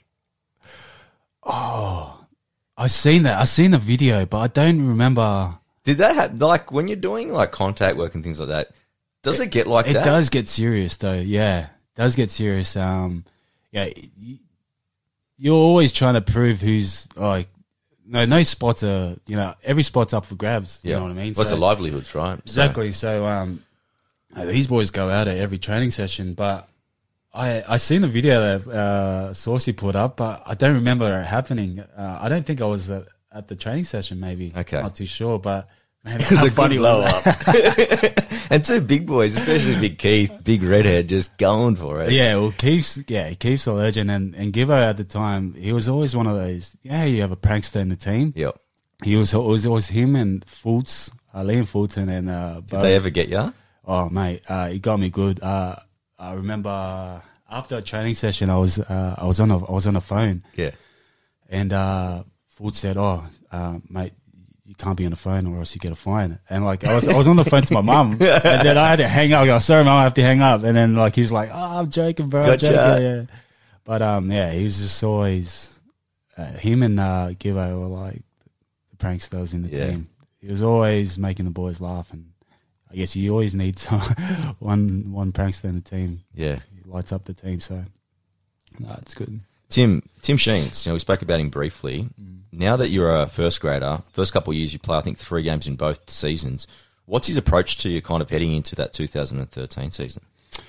Oh, I seen that. I seen the video, but I don't remember. Did that have, like, when you're doing, like, contact work and things like that, does it get like It that? does get serious, though. Yeah, it does get serious. Um, yeah, y- you're always trying to prove who's like. No, no spots are. You know, every spot's up for grabs. You Yeah. know what I mean? Well, it's So- the livelihoods, right? So- Exactly. So, um, uh, these boys go out at every training session, but I I seen the video that uh, Saucy put up, but I don't remember it happening. Uh, I don't think I was at, at the training session. Maybe. Okay. Not too sure, but man, It was how a funny good was blow that? up. And two big boys, especially Big Keith, big redhead, just going for it. Yeah, well, Keith's yeah, Keith's a legend, and and Gibbo at the time, he was always one of those. Yeah, you have a prankster in the team. Yep. He was it was always him and Fultz, uh, Liam Fulton, and uh, Did they ever get you? Oh mate, uh, he got me good. Uh, I remember after a training session, I was uh, I was on a I was on a phone, Yeah. and uh, Fultz said, "Oh, uh, mate, you can't be on the phone or else you get a fine." And like I was I was on the phone to my mum, and then I had to hang up. I go, "Sorry, mum, I have to hang up." And then like he was like, "Oh, I'm joking, bro, I'm Gotcha. joking." Yeah, yeah. But um, yeah, he was just always uh, him and uh, Gibbo were like the pranksters in the Yeah. team. He was always making the boys laugh, and I guess you always need some one one prankster in the team. Yeah. He lights up the team, so no, it's good. Tim Tim Sheens, you know, we spoke about him briefly. Now that you're a first grader, first couple of years you play, I think, three games in both seasons. What's his approach to you kind of heading into that two thousand thirteen season?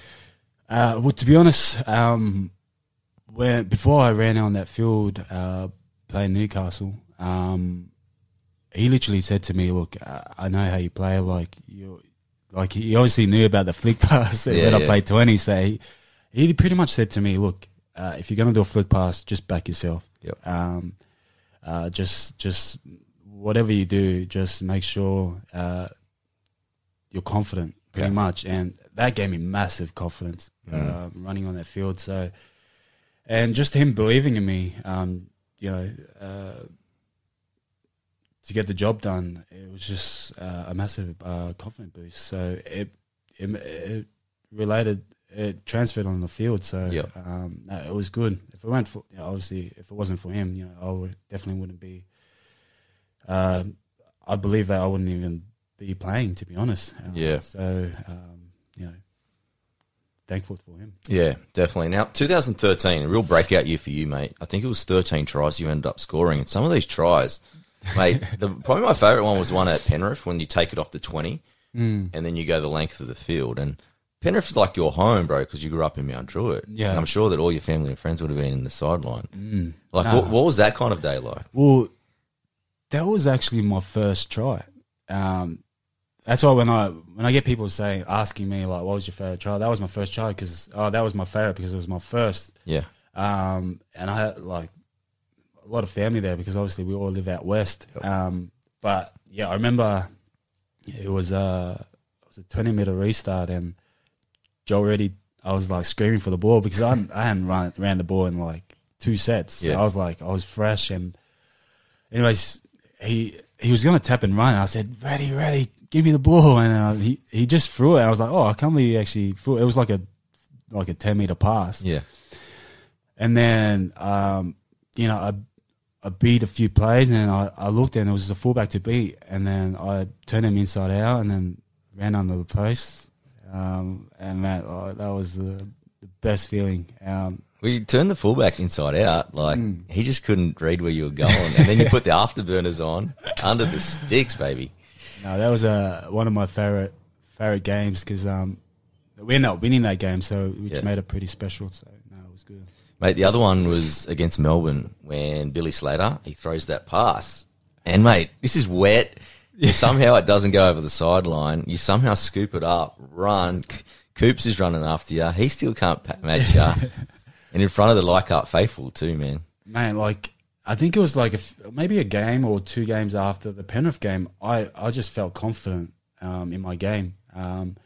Uh, well, to be honest, um, when before I ran on that field uh, playing Newcastle, um, he literally said to me, "Look, uh, I know how you play. Like you, like he obviously knew about the flick pass Yeah, when I yeah. played twenty. So he, he pretty much said to me, "Look, uh, if you're going to do a flick pass, just back yourself. Yep. Um, uh, just, just whatever you do, just make sure uh, you're confident, pretty Yeah. much." And that gave me massive confidence uh, running on that field. So, and just him believing in me, um, you know, uh, to get the job done, it was just uh, a massive uh, confidence boost. So it, it it related, it transferred on the field. So Yep. um, no, it was good. If it weren't for, you know, obviously, if it wasn't for him, you know, I would definitely wouldn't be. Uh, I believe that I wouldn't even be playing, to be honest. Uh, Yeah. So um, you know, thankful for him. Yeah, definitely. Now, two thousand thirteen, a real breakout year for you, mate. I think it was thirteen tries you ended up scoring. And some of these tries, mate, the, probably my favourite one was one at Penrith when you take it off the twenty Mm. and then you go the length of the field. And Penrith is like your home, bro, because you grew up in Mount Druitt. Yeah. And I'm sure that all your family and friends would have been in the sideline. Mm. Like, Nah. what, what was that kind of day like? Well, that was actually my first try. Um, that's why when I when I get people saying asking me like, "What was your favorite try?" That was my first try because oh, that was my favorite because it was my first. Yeah. Um, and I had like a lot of family there because obviously we all live out west. Yep. Um, but yeah, I remember it was a it was a twenty meter restart, and Joe already I was like screaming for the ball because I hadn't, I hadn't run ran the ball in like two sets. Yeah. So I was like I was fresh, and anyways he he was gonna tap and run. And I said ready, ready, give me the ball, and uh, he he just threw it. I was like, oh, I can't believe he actually threw it. It was like a like a ten meter pass. Yeah. And then, um, you know, I, I beat a few plays, and I, I looked, and it was a fullback to beat. And then I turned him inside out and then ran under the post. Um, and that, oh, that was the, the best feeling. Um, Well, you turned the fullback inside out. Like, Mm. he just couldn't read where you were going. And then you put the afterburners on under the sticks, baby. no, that was uh, one of my favorite favorite games because um, we ended up winning that game, so which Yeah. made it pretty special. So, no, it was good. Mate, the other one was against Melbourne when Billy Slater, he throws that pass. And, mate, this is wet. Somehow it doesn't go over the sideline. You somehow scoop it up, run. C- Coops is running after you. He still can't pa- match you. And in front of the Leichhardt faithful too, man. Man, like I think it was like a f maybe a game or two games after the Penrith game. I, I just felt confident um, in my game, um,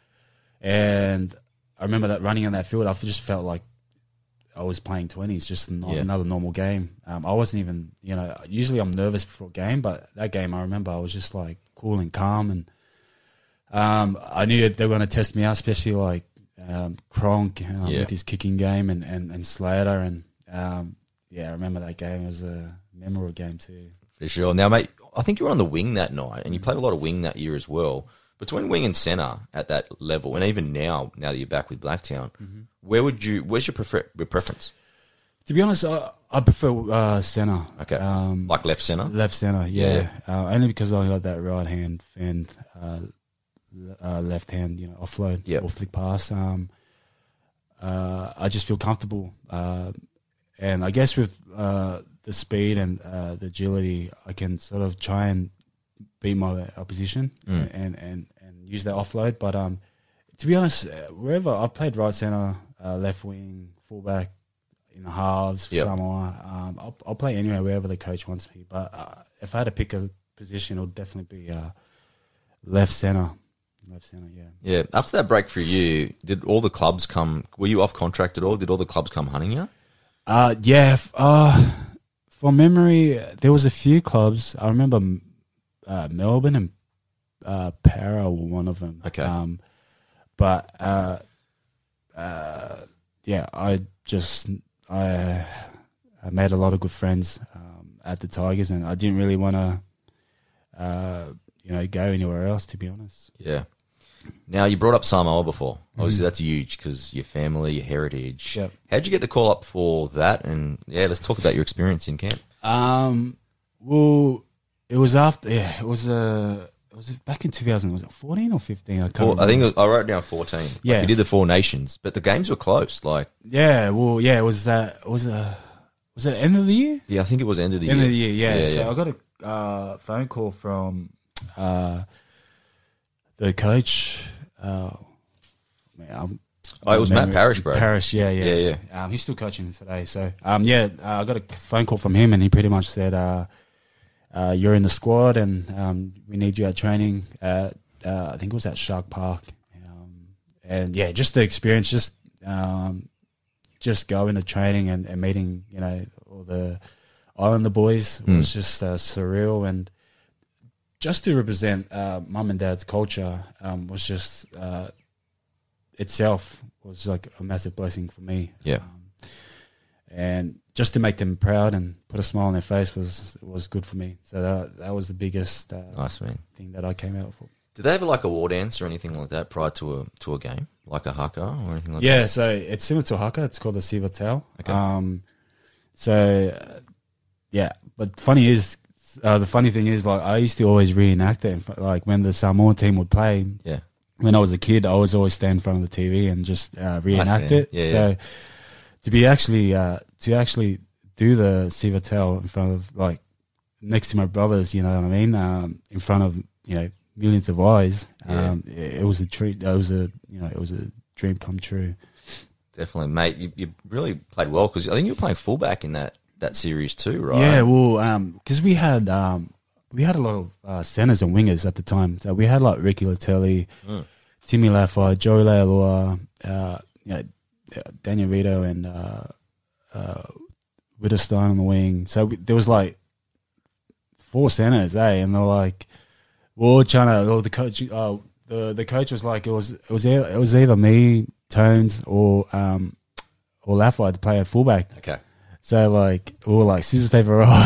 and I remember that running on that field. I just felt like I was playing twenties, just not Yeah. another normal game. Um, I wasn't even, you know, usually I'm nervous before a game, but that game I remember I was just like cool and calm, and um, I knew they were going to test me out, especially like um, Cronk um, Yeah. with his kicking game and, and, and Slater. And um, yeah, I remember that game. It was a memorable game too. For sure. Now, mate, I think you were on the wing that night, and you played a lot of wing that year as well. Between wing and centre at that level, and even now, now that you're back with Blacktown, Mm-hmm. where would you? Where's your, prefer, your preference? To be honest, I, I prefer uh, centre. Okay, Um, like left centre. left centre, yeah. Uh, only because I got that right hand fend, uh, l- uh, left hand, you know, offload Yep. or flick pass. Um, uh, I just feel comfortable, uh, and I guess with uh, the speed and uh, the agility, I can sort of try and beat my opposition Mm. and, and, and use that offload. But um, to be honest, uh, wherever I played right centre, uh, left wing, fullback, in the halves, Yep. Samoa, um, I'll, I'll play anywhere wherever the coach wants me. But uh, if I had to pick a position, it would definitely be uh, left centre. Left centre, yeah. Yeah. After that break for you, did all the clubs come? Were you off contract at all? Did all the clubs come hunting you? Uh, yeah. f- Uh, from memory, there was a few clubs. I remember uh, Melbourne and uh, Para were one of them. Okay. Um, but uh, uh, yeah, I just I, I made a lot of good friends um, at the Tigers, and I didn't really want to, uh, you know, go anywhere else. To be honest. Yeah. Now, you brought up Samoa before. Obviously, that's huge because your family, your heritage. Yep. How'd you get the call up for that? And yeah, let's talk about your experience in camp. Um. Well, it was after. Yeah, it was. Uh, it was back in two thousand. Was it fourteen or fifteen? I can't. Four, I remember. think it was, I wrote down fourteen. Like, Yeah. you did the Four Nations, but the games were close. Like, Yeah. Well, yeah. It was. Uh, was uh, was it end of the year? yeah, I think it was end of the End year. of the year. Yeah. Yeah, so yeah. I got a uh, phone call from uh, the coach. Uh, man, I'm, Oh, it was Matt memory- Parrish, bro. Parrish, yeah, yeah, Yeah, Um, he's still coaching today. So, um, yeah, uh, I got a phone call from him, and he pretty much said, uh, uh, "You're in the squad, and um, we need you at training at uh, I think it was at Shark Park." Um, and yeah, just the experience, just um, just going to training and, and meeting, you know, all the Islander boys Mm. was just uh, surreal, and just to represent uh, mum and dad's culture um, was just uh, itself was like a massive blessing for me. Yeah. Um, and just to make them proud and put a smile on their face was was good for me. So that that was the biggest uh, Nice, man. thing that I came out for. Did they have like a war dance or anything like that prior to a to a game, like a haka or anything like Yeah, that? so it's similar to a haka. It's called the Siva Tau. Okay. Um, so uh, yeah, but funny is uh, the funny thing is like I used to always reenact it. In fr- like when the Samoan team would play, Yeah. when I was a kid, I was always stand in front of the T V and just uh, reenact man. it. Yeah, so yeah. to be actually uh, to actually do the Siva Tau in front of like next to my brothers, you know what I mean, um, in front of you know millions of eyes, Yeah. um, it, it was a treat. It was a you know it was a dream come true. definitely, mate. You, you really played well because I think you were playing fullback in that, that series too, right? Yeah, well, because we had um, we had a lot of uh, centers and wingers at the time. So we had like Ricky Latelli, Mm. Timmy Lafai, Joey Leilua, uh, you know, Daniel Vito, and uh, uh, Wittgenstein on the wing. So we, there was like four centers, eh? And they're like, we're all trying to. Or the coach, uh, the the coach was like, it was it was either, it was either me, Tones, or um, or Lafai to play at fullback. Okay. So like we were like scissors paper rock.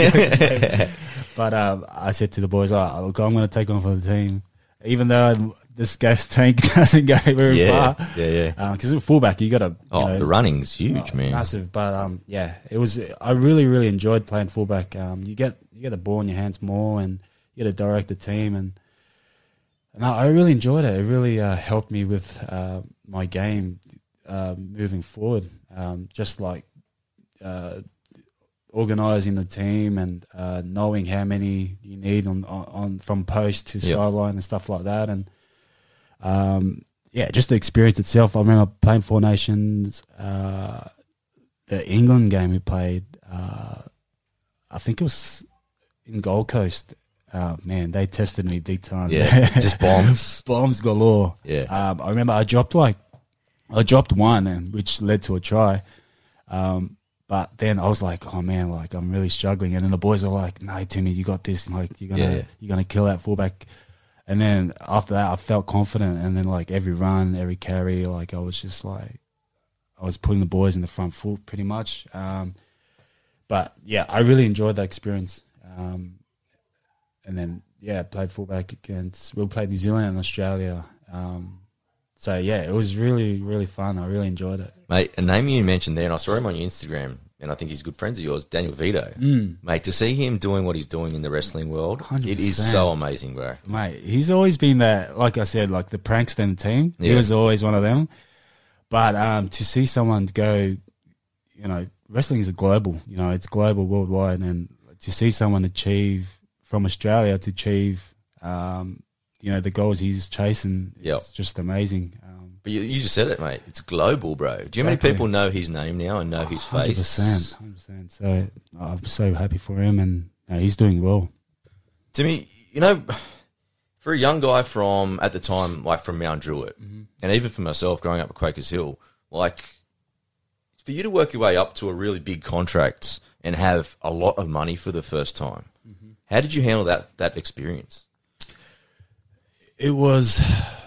But um, I said to the boys, "Oh, look, I'm going to take one for the team, even though this guy's tank doesn't go very Yeah, far." yeah, yeah. Because uh, fullback, you got to. Oh, know, the running's huge, oh, man. massive. But um, yeah, it was. I really, really enjoyed playing fullback. Um, you get you get the ball in your hands more, and you get to direct the team, and and I I really enjoyed it. It really uh, helped me with uh, my game uh, moving forward. Um, just like. Uh, organising the team and uh, knowing how many you need on, on, on from post to Yep. sideline and stuff like that, and um, yeah, just the experience itself. I remember playing Four Nations, uh, the England game we played. Uh, I think it was in Gold Coast. Uh, man, they tested me big time. Yeah, just bombs. bombs galore. Yeah. Um, I remember I dropped like I dropped one, and which led to a try. Um, But then I was like, oh man, like I'm really struggling. And then the boys are like, no, Timmy, you got this. Like you're gonna, Yeah, yeah. you're gonna kill that fullback. And then after that, I felt confident. And then like every run, every carry, like I was just like, I was putting the boys in the front foot pretty much. Um, but yeah, I really enjoyed that experience. Um, and then yeah, I played fullback against. We played New Zealand and Australia. Um, So, yeah, it was really, really fun. I really enjoyed it. Mate, a name you mentioned there, and I saw him on your Instagram, and I think he's good friends of yours, Daniel Vito. Mm. Mate, to see him doing what he's doing in the wrestling world, one hundred it is percent. so amazing, bro. Mate, he's always been that, like I said, like the prankster in the team. He Yeah. was always one of them. But um, to see someone go, you know, wrestling is a global, you know, it's global worldwide. And to see someone achieve from Australia to achieve, um, you know, the goals he's chasing is Yep. just amazing. Um, But you, you just said it, mate. It's global, bro. Do you know how many Exactly. people know his name now and know his one hundred face? percent, one hundred percent. So I'm so happy for him, and uh, he's doing well. Timmy, you know, for a young guy from, at the time, like from Mount Druitt, and even for myself growing up at Quakers Hill, like, for you to work your way up to a really big contract and have a lot of money for the first time, how did you handle that that experience? It was,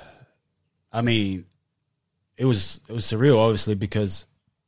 I mean, it was it was surreal, obviously, because,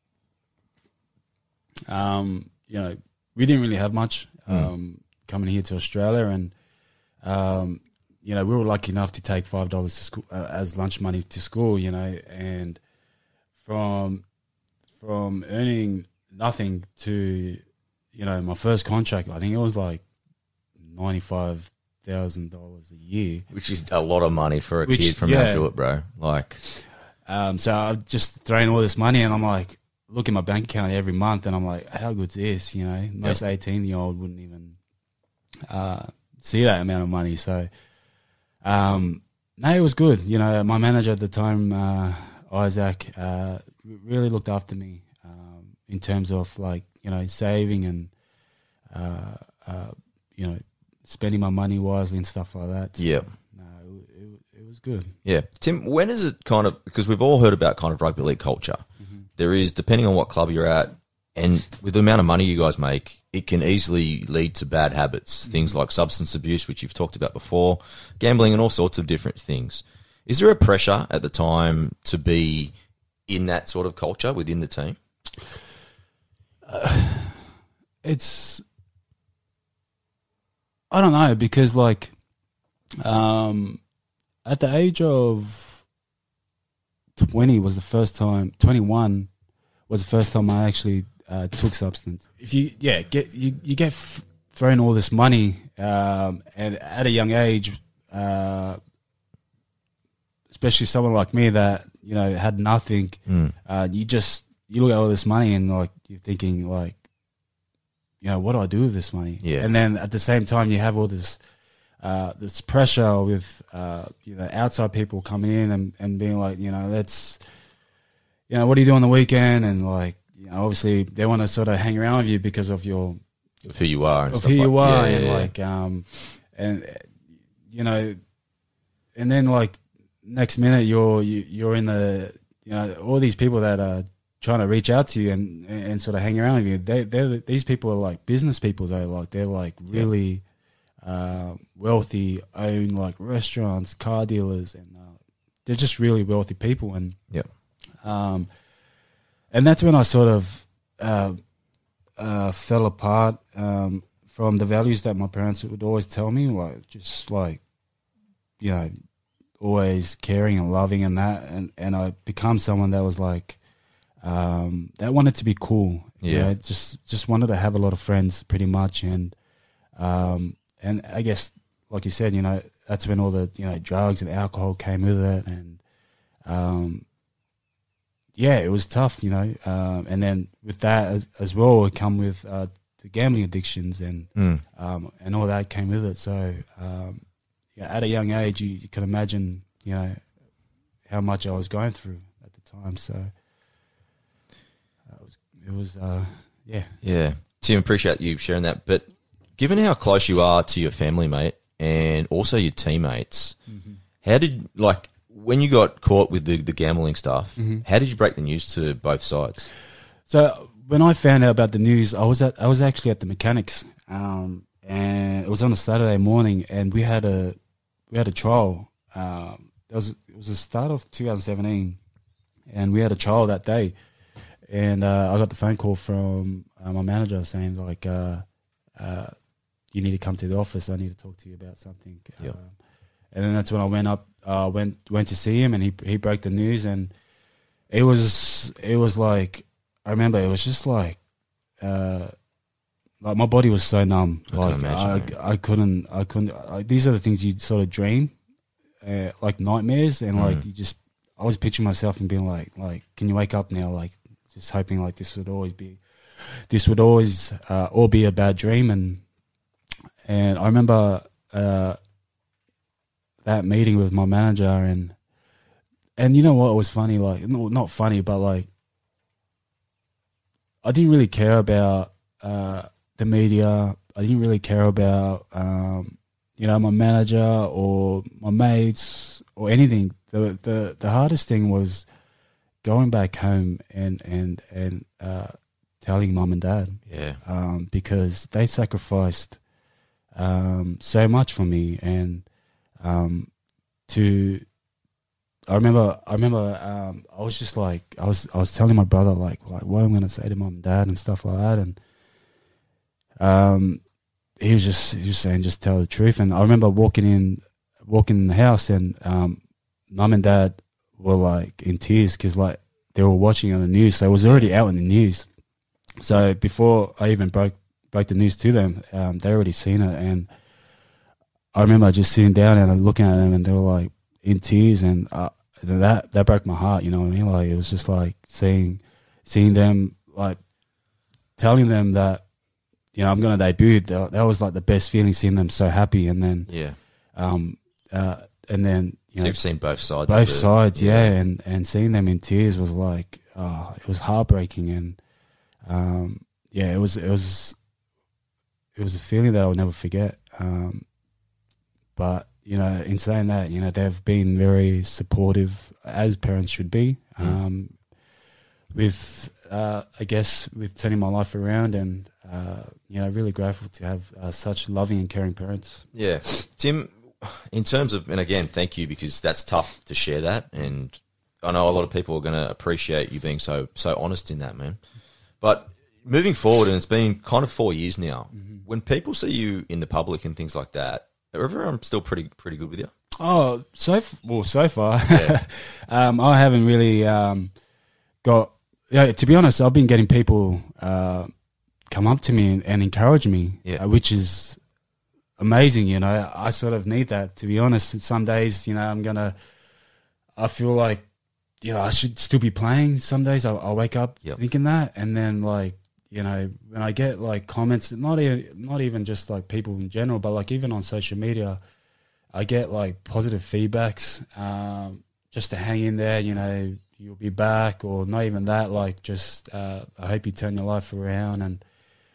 um, you know, we didn't really have much um, coming here to Australia, and um, you know, we were lucky enough to take five dollars to school uh, as lunch money to school, you know, and from from earning nothing to, you know, my first contract, I think it was like ninety five thousand dollars a year. Which is a lot of money for a Which, kid from yeah. Mount Druitt, bro. Like, Um, so I've just thrown all this money, and I'm like, look at my bank account every month, and I'm like, how good's this? You know, most eighteen year old wouldn't even uh, see that amount of money. So, um, no, it was good. You know, my manager at the time, uh, Isaac, uh, really looked after me um, in terms of like, you know, saving and uh, uh, you know, spending my money wisely and stuff like that. So, yeah. no, it, it, it was good. Yeah. Tim, when is it kind of, because we've all heard about kind of rugby league culture. Mm-hmm. There is, depending on what club you're at, and with the amount of money you guys make, it can easily lead to bad habits, Mm-hmm. things like substance abuse, which you've talked about before, gambling, and all sorts of different things. Is there a pressure at the time to be in that sort of culture within the team? Uh, it's, I don't know, because like, um, at the age of twenty was the first time, twenty-one was the first time I actually uh, took substance. If you, yeah, get you, you get f- thrown all this money, um, and at a young age, uh, especially someone like me that, you know, had nothing, Mm. uh, you just, you look at all this money and like, you're thinking like, you know, what do I do with this money? Yeah. And then at the same time, you have all this, uh, this pressure with, uh, you know, outside people coming in and, and being like, you know, let's, you know, what do you do on the weekend? And like, you know, obviously they want to sort of hang around with you because of your of who you are and of stuff who like you are, yeah, and yeah, like, um, and you know, and then like next minute you're you, you're in the, you know, all these people that are trying to reach out to you and and sort of hang around with you. They they these people are like business people though. Like they're like really uh, wealthy, own like restaurants, car dealers, and uh, they're just really wealthy people. And yeah, um, and that's when I sort of uh, uh, fell apart um, from the values that my parents would always tell me, like just like, you know, always caring and loving and that, and and I become someone that was like. Um, that wanted to be cool. Yeah. You know, just just wanted to have a lot of friends, pretty much, and um, and I guess, like you said, you know, that's when all the, you know, drugs and alcohol came with it, and um, yeah, it was tough, you know. Um, and then with that as, as well, it come with uh, the gambling addictions and mm. um, and all that came with it. So um, yeah, at a young age, you, you can imagine, you know, how much I was going through at the time. So. It was, uh, yeah. Yeah. Tim, appreciate you sharing that. But given how close you are to your family, mate, and also your teammates, mm-hmm. how did, like, when you got caught with the, the gambling stuff, mm-hmm. how did you break the news to both sides? So when I found out about the news, I was at, I was actually at the mechanics, um, and it was on a Saturday morning, and we had a, we had a trial. Um, it was, it was the start of two thousand seventeen, and we had a trial that day. And uh, I got the phone call from uh, my manager saying, like, uh, uh, you need to come to the office. I need to talk to you about something. Yep. Um, and then that's when I went up, uh, went went to see him, and he he broke the news. And it was it was like, I remember it was just like, uh, like my body was so numb. I like imagine, I, I couldn't I couldn't. I, these are the things you sort of dream, uh, like nightmares, and mm. like you just. I was picturing myself and being like, like, can you wake up now? Like. Just hoping like this would always be, this would always uh, all be a bad dream, and and I remember uh, that meeting with my manager, and and you know what was funny, like no, not funny, but like I didn't really care about uh, the media. I didn't really care about um, you know, my manager or my mates or anything. The the the hardest thing was. Going back home and and and uh, telling mum and dad, yeah, um, because they sacrificed um, so much for me, and um, to I remember I remember um, I was just like I was I was telling my brother like like what I'm gonna say to mum and dad and stuff like that, and um, he was just he was just saying just tell the truth, and I remember walking in walking in the house, and um, mum and dad. Were like in tears because like they were watching on the news, so it was already out in the news. So before I even broke broke the news to them, um, they already seen it, and I remember just sitting down and looking at them, and they were like in tears, and uh, that that broke my heart. You know what I mean? Like it was just like seeing seeing them like telling them that you know I'm gonna debut. That, that was like the best feeling, seeing them so happy, and then yeah, um, uh, and then. You so know, you've seen both sides. Both of the, sides, yeah. yeah, and and seeing them in tears was like, oh, it was heartbreaking, and um, yeah, it was it was it was a feeling that I'll never forget. Um, but you know, in saying that, you know, they've been very supportive, as parents should be, mm. um, with uh, I guess with turning my life around, and uh, you know, really grateful to have uh, such loving and caring parents. Yeah, Tim. In terms of, and again, thank you, because that's tough to share that, and I know a lot of people are going to appreciate you being so so honest in that, man. But moving forward, and it's been kind of four years now, mm-hmm. when people see you in the public and things like that, everyone still pretty pretty good with you? Oh, so f- well, so far, yeah. um, I haven't really um, got. Yeah, to be honest, I've been getting people uh, come up to me and, and encourage me, yeah. uh, which is. Amazing, you know. I sort of need that, to be honest. Some days, you know, I'm gonna. I feel like, you know, I should still be playing. Some days I'll, I'll wake up yep. thinking that, and then like, you know, when I get like comments, not even not even just like people in general, but like even on social media, I get like positive feedbacks, um, just to hang in there. You know, you'll be back, or not even that. Like, just uh, I hope you turn your life around. And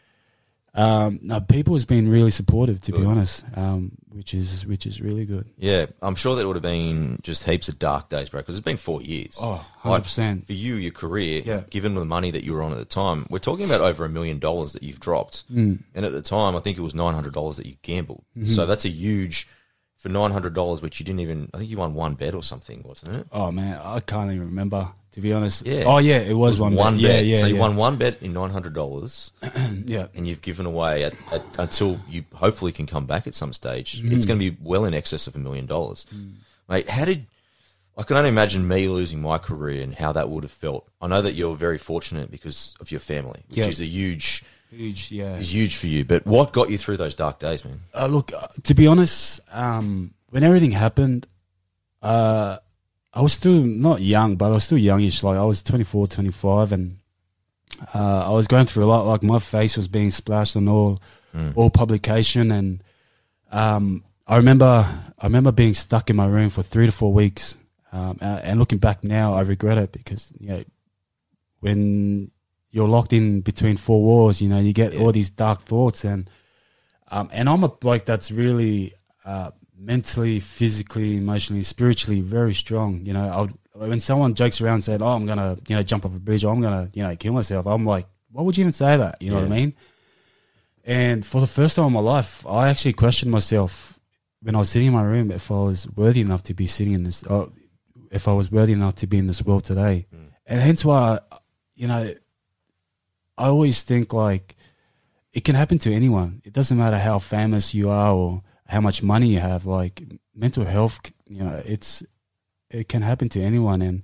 um, no, people has been really supportive, to Good. be honest, um, which is which is really good. Yeah, I'm sure that would have been just heaps of dark days, bro, because it's been four years. Oh, one hundred percent. Like, for you, your career, Yeah. given the money that you were on at the time, we're talking about over a million dollars that you've dropped. Mm. And at the time, I think it was nine hundred dollars that you gambled. Mm-hmm. So that's a huge, for nine hundred dollars, which you didn't even, I think you won one bet or something, wasn't it? Oh man, I can't even remember, to be honest. Yeah. Oh yeah, it was, It was one, one bet. bet. Yeah, yeah. so you yeah. won one bet in nine hundred dollars. Yeah. And you've given away at, at, until you hopefully can come back at some stage. Mm. It's going to be well in excess of a million dollars. Mate, how did... I can only imagine me losing my career and how that would have felt. I know that you're very fortunate because of your family, which Yeah. is a huge... Huge, yeah. is huge for you. But what got you through those dark days, man? Uh, look, uh, to be honest, um, when everything happened, uh, I was still not young, but I was still youngish. Like, I was twenty-four, twenty-five, and uh, I was going through a lot. Like, my face was being splashed on all Mm. all publication, and um, I remember I remember being stuck in my room for three to four weeks. Um, and, and looking back now, I regret it because, you know, when you're locked in between four walls, you know, you get Yeah. all these dark thoughts, and um, and I'm a bloke that's really uh, mentally, physically, emotionally, spiritually very strong. You know, I'll, when someone jokes around and said, "Oh, I'm gonna, you know, jump off a bridge, or I'm gonna, you know, kill myself," I'm like, "Why would you even say that?" You know Yeah. what I mean? And for the first time in my life, I actually questioned myself when I was sitting in my room if I was worthy enough to be sitting in this, or if I was worthy enough to be in this world today. Mm. And hence why, you know, I always think like it can happen to anyone. It doesn't matter how famous you are or how much money you have. Like, mental health, you know, it's it can happen to anyone. And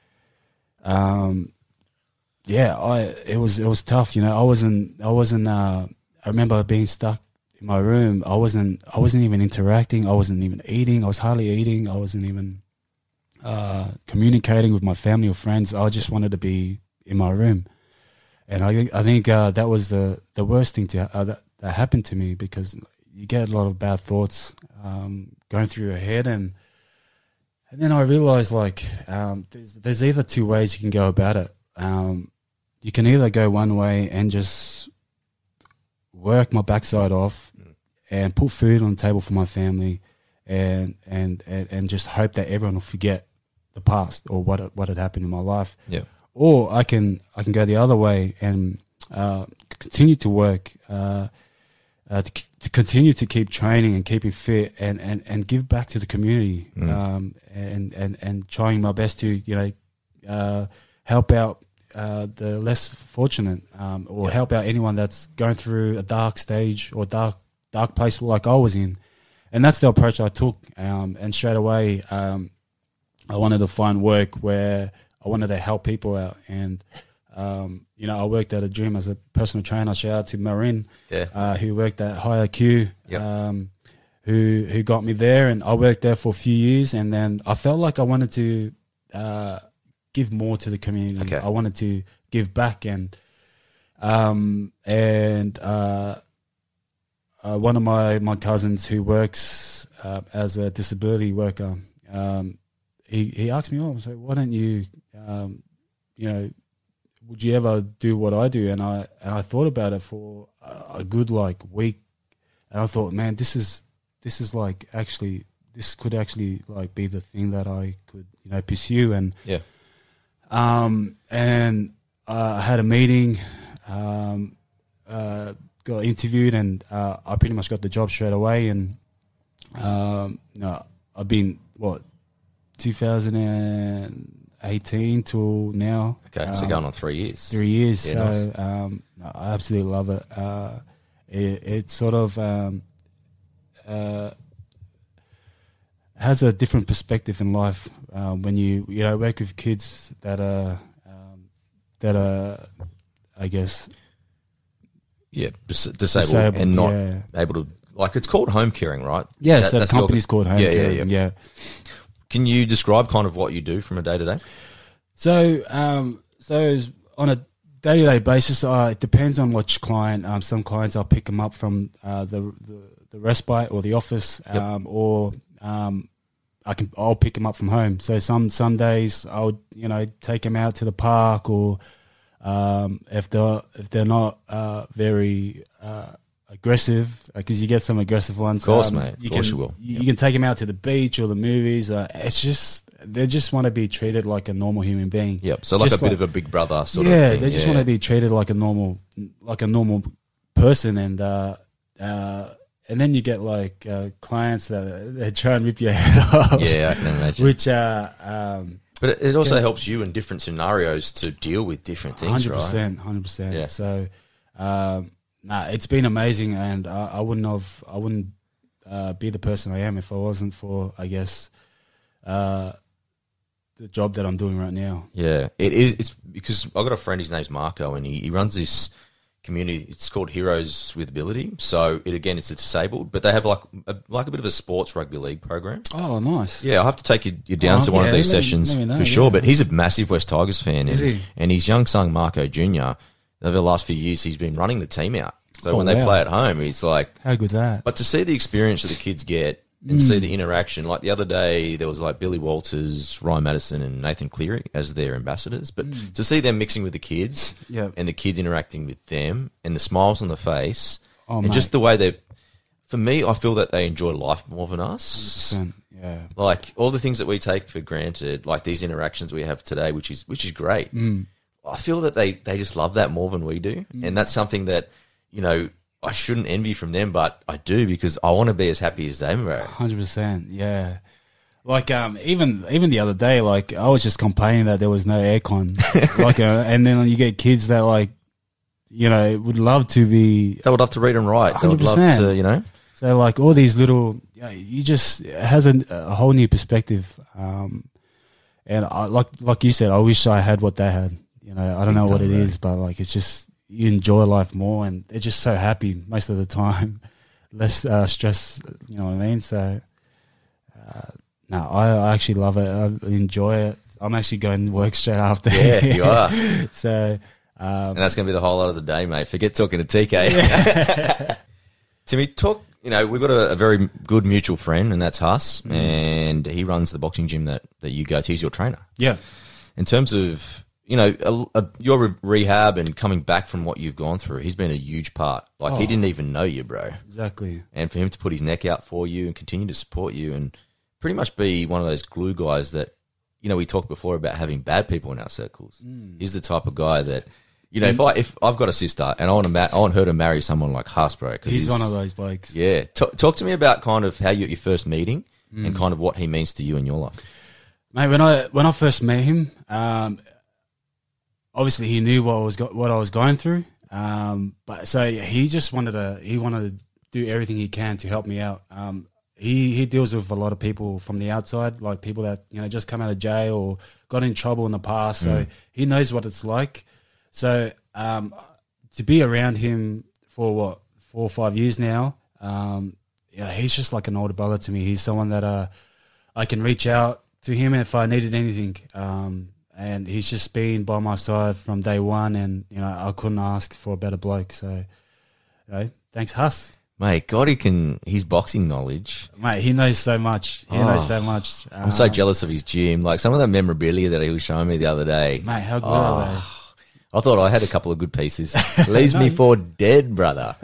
um, yeah, I it was it was tough. You know, I wasn't I wasn't. Uh, I remember being stuck in my room. I wasn't I wasn't even interacting. I wasn't even eating. I was hardly eating. I wasn't even uh, communicating with my family or friends. I just wanted to be in my room. And I, I think uh, that was the, the worst thing to uh, that, that happened to me, because you get a lot of bad thoughts um, going through your head, and and then I realized like um, there's there's either two ways you can go about it. Um, you can either go one way and just work my backside off and put food on the table for my family, and and and, and just hope that everyone will forget the past or what what had happened in my life. Yeah. Or I can I can go the other way and uh, continue to work, uh, uh, to, to continue to keep training and keeping fit, and, and, and give back to the community, Mm. um, and, and and trying my best to, you know, uh, help out uh, the less fortunate, um, or Yeah. help out anyone that's going through a dark stage or dark dark place like I was in. And that's the approach I took. Um, and straight away, um, I wanted to find work where I wanted to help people out. And, um, you know, I worked at a gym as a personal trainer. Shout out to Marin, Yeah. uh, who worked at High I Q, Yep. um, who who got me there. And I worked there for a few years. And then I felt like I wanted to uh, give more to the community. Okay. I wanted to give back. And, um, and uh, uh, one of my, my cousins who works uh, as a disability worker, um, he, he asked me, oh, so why don't you, um, you know, would you ever do what I do? And I and I thought about it for a, a good like week, and I thought, man, this is this is like actually this could actually like be the thing that I could, you know, pursue. And Yeah. um and uh, I had a meeting, um, uh, got interviewed, and uh, I pretty much got the job straight away. And um, no, I've been what two thousand eighteen till now. Okay. So Um, going on three years. Three years. Yeah, so nice. um, no, I absolutely love it. Uh, it, it sort of um, uh, has a different perspective in life um, when you you know work with kids that are um, that are, I guess, Yeah. Dis- disabled, disabled, and not yeah. able to, like, it's called home caring, right? Yeah, That- so the that's the orga- company's called Home Yeah, yeah, Care. yeah. yeah. Can you describe kind of what you do from a day to day? So, um, so on a day-to-day basis, uh, it depends on which client. Um, some clients I'll pick them up from uh, the, the the respite or the office, Yep. um, or um, I can I'll pick him up from home. So some some days I'll you know take him out to the park, or um, if they're if they're not uh, very uh, aggressive, because you get some aggressive ones. Of course, um, mate. Of you course can, you will. You, Yep. you can take him out to the beach or the movies. Uh, it's just they just want to be treated like a normal human being. Yep. So like Just a bit like- of a big brother sort yeah, of thing. they just want to be treated like a normal, like a normal person, and uh, uh, and then you get like uh, clients that they try and rip your head off. Yeah, I can imagine. Which uh, um, But it, it also Yeah. helps you in different scenarios to deal with different things, hundred right? percent, hundred percent. Yeah. So, um, nah, it's been amazing, and I, I wouldn't have, I wouldn't uh, be the person I am if I wasn't for, I guess, uh, the job that I'm doing right now. Yeah, it is. It's because I've got a friend. His name's Marco, and he, he runs this community. It's called Heroes with Ability. So it again, it's a disabled, but they have like a, like a bit of a sports rugby league program. Oh, nice. Yeah, I'll have to take you, you down Oh, to one of yeah, these let me- sessions let me know, for sure. yeah. But he's a massive West Tigers fan, Is and, he? and his young son Marco Junior Over the last few years, he's been running the team out. So Oh, when they wow. play at home, he's like. How good that? But to see the experience that the kids get and see the interaction, like the other day, there was like Billy Walters, Ryan Madison, and Nathan Cleary as their ambassadors. But to see them mixing with the kids Yep. and the kids interacting with them and the smiles on the face Oh, and mate. just the way they, for me, I feel that they enjoy life more than us. one hundred percent, yeah. Like all the things that we take for granted, like these interactions we have today, which is which is great. Mm. I feel that they, they just love that more than we do. And that's something that, you know, I shouldn't envy from them, but I do because I want to be as happy as them, bro. Hundred percent, yeah. Like um, even even the other day, like I was just complaining that there was no aircon, like, uh, and then you get kids that like, you know, would love to be. They would love to read and write. They would love one hundred percent. to, you know. So like all these little, you, know, you just it has a, a whole new perspective. Um, and I, like like you said, I wish I had what they had. You know, I don't Big know what time, it bro. is, but like it's just you enjoy life more, and they're just so happy most of the time, less uh, stress. You know what I mean? So, uh, no, I, I actually love it. I enjoy it. I'm actually going to work straight after. Yeah, you are. So, um, And that's going to be the whole lot of the day, mate. Forget talking to T K. Timmy, talk, you know, we've got a, a very good mutual friend, and that's Huss, Mm. and he runs the boxing gym that, that you go to. He's your trainer. yeah, In terms of, you know, a, a, your re- rehab and coming back from what you've gone through, he's been a huge part. Like, he Oh. didn't even know you, bro. exactly. And for him to put his neck out for you and continue to support you and pretty much be one of those glue guys that, you know, we talked before about having bad people in our circles. Mm. He's the type of guy that, you know, if I if I've got a sister and I want to ma- I want her to marry someone like Huss, bro. 'cause He's, one of those blokes. Yeah, T- talk to me about kind of how you at your first meeting Mm. and kind of what he means to you in your life. Mate, when I when I first met him, um, obviously he knew what I was go- what I was going through. Um, but so he just wanted to he wanted to do everything he can to help me out. Um, he he deals with a lot of people from the outside, like people that you know just come out of jail or got in trouble in the past. So he knows what it's like. So um, to be around him for what four or five years now, um, yeah, he's just like an older brother to me. He's someone that uh, I can reach out to him if I needed anything. Um, and he's just been by my side from day one, and you know I couldn't ask for a better bloke. So, you know, thanks, Huss, Mate, God, he can, his boxing knowledge. mate. He knows so much. He Oh, knows so much. I'm so Um, jealous of his gym. Like some of that memorabilia that he was showing me the other day. mate. How good Oh, are they? I thought I had a couple of good pieces. Leaves me for dead, brother.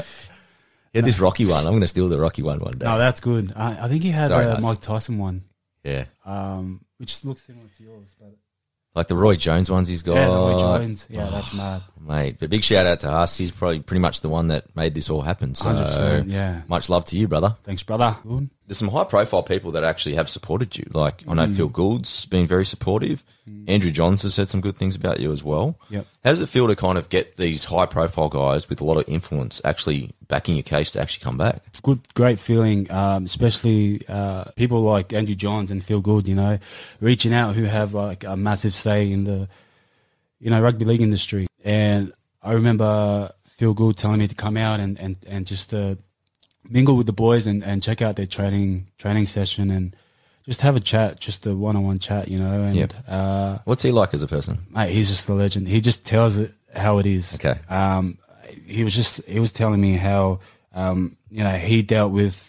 Yeah, this Rocky one. I'm going to steal the Rocky one one day. No, that's good. I, I think he had Sorry, a Huss. Mike Tyson one, Yeah. um, which looks similar to yours. But Like the Roy Jones ones he's got. yeah, the Roy Jones. Yeah, that's mad. Mate, but big shout out to us. He's probably pretty much the one that made this all happen. So Hundred percent. Yeah. much love to you, brother. Thanks, brother. Good. There's some high profile people that actually have supported you. Like I know Mm. Phil Gould's been very supportive. Andrew Johns has said some good things about you as well. Yep. How does it feel to kind of get these high profile guys with a lot of influence actually backing your case to actually come back? It's good, great feeling, um, especially uh, people like Andrew Johns and Phil Gould, you know, reaching out who have like a massive say in the, you know, rugby league industry. And I remember Phil Gould telling me to come out and, and, and just uh, mingle with the boys and, and check out their training training session and just have a chat, just a one-on-one chat, you know. And Yep. uh, What's he like as a person? mate, he's just a legend. He just tells it how it is. Okay. Um, he was just he was telling me how um, you know he dealt with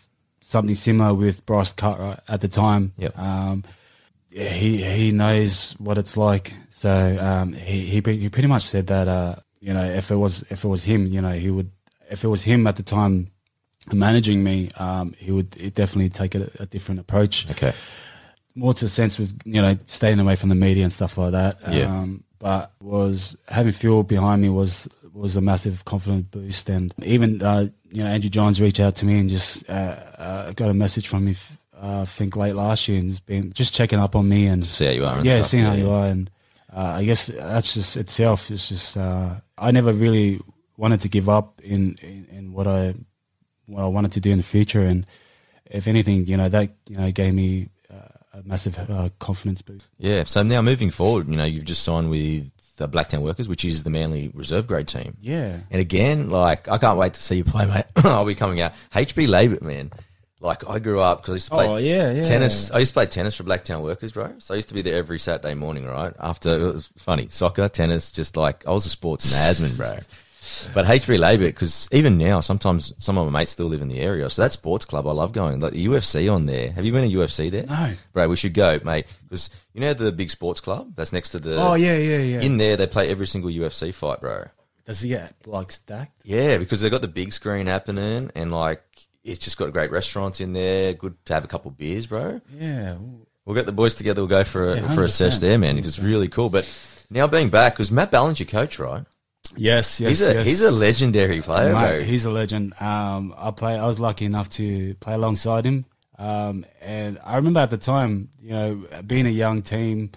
something similar with Bryce Cartwright at the time. Yep. Um, yeah, he he knows what it's like. So um, he he pre- he pretty much said that uh, you know if it was if it was him, you know he would if it was him at the time managing me, um, he would he'd definitely take a, a different approach. Okay. More to the sense with, you know, staying away from the media and stuff like that. Yeah. Um, but was having Phil behind me was was a massive confidence boost. And even, uh, you know, Andrew Johns reached out to me and just uh, uh, got a message from me, uh, I think late last year, and just been just checking up on me and See how you are. And yeah, stuff. seeing how yeah. you are. And uh, I guess that's just itself. It's just uh, I never really wanted to give up in, in, in what I what I wanted to do in the future. And if anything, you know, that you know gave me a massive uh, confidence boost. Yeah. So now moving forward, you know, you've just signed with the Blacktown Workers, which is the Manly reserve grade team. Yeah. And again, like, I can't wait to see you play, mate. I'll be coming out. H B Labour, man. Like, I grew up because I used to play Oh, yeah, yeah. tennis. I used to play tennis for Blacktown Workers, bro. So I used to be there every Saturday morning, right? After, it was funny, soccer, tennis, just like, I was a sports madman, bro. But H B Labour, because even now, sometimes some of my mates still live in the area. So that sports club, I love going. Like the U F C on there. Have you been to U F C there? No. Bro, we should go, mate. Because you know the big sports club that's next to the... Oh, yeah, yeah, yeah. In there, they play every single U F C fight, bro. Does he get, like, stacked? Yeah, because they've got the big screen happening and, like, it's just got great restaurants in there. Good to have a couple of beers, bro. Yeah. We'll get the boys together. We'll go for a, Yeah, for a sesh there, man. It's really cool. But now being back, because Matt Ballin's your coach, right? Yes, yes, He's a, yes. he's a legendary player, Mate, bro. he's a legend. Um, I play. I was lucky enough to play alongside him, um, and I remember at the time, you know, being a young team.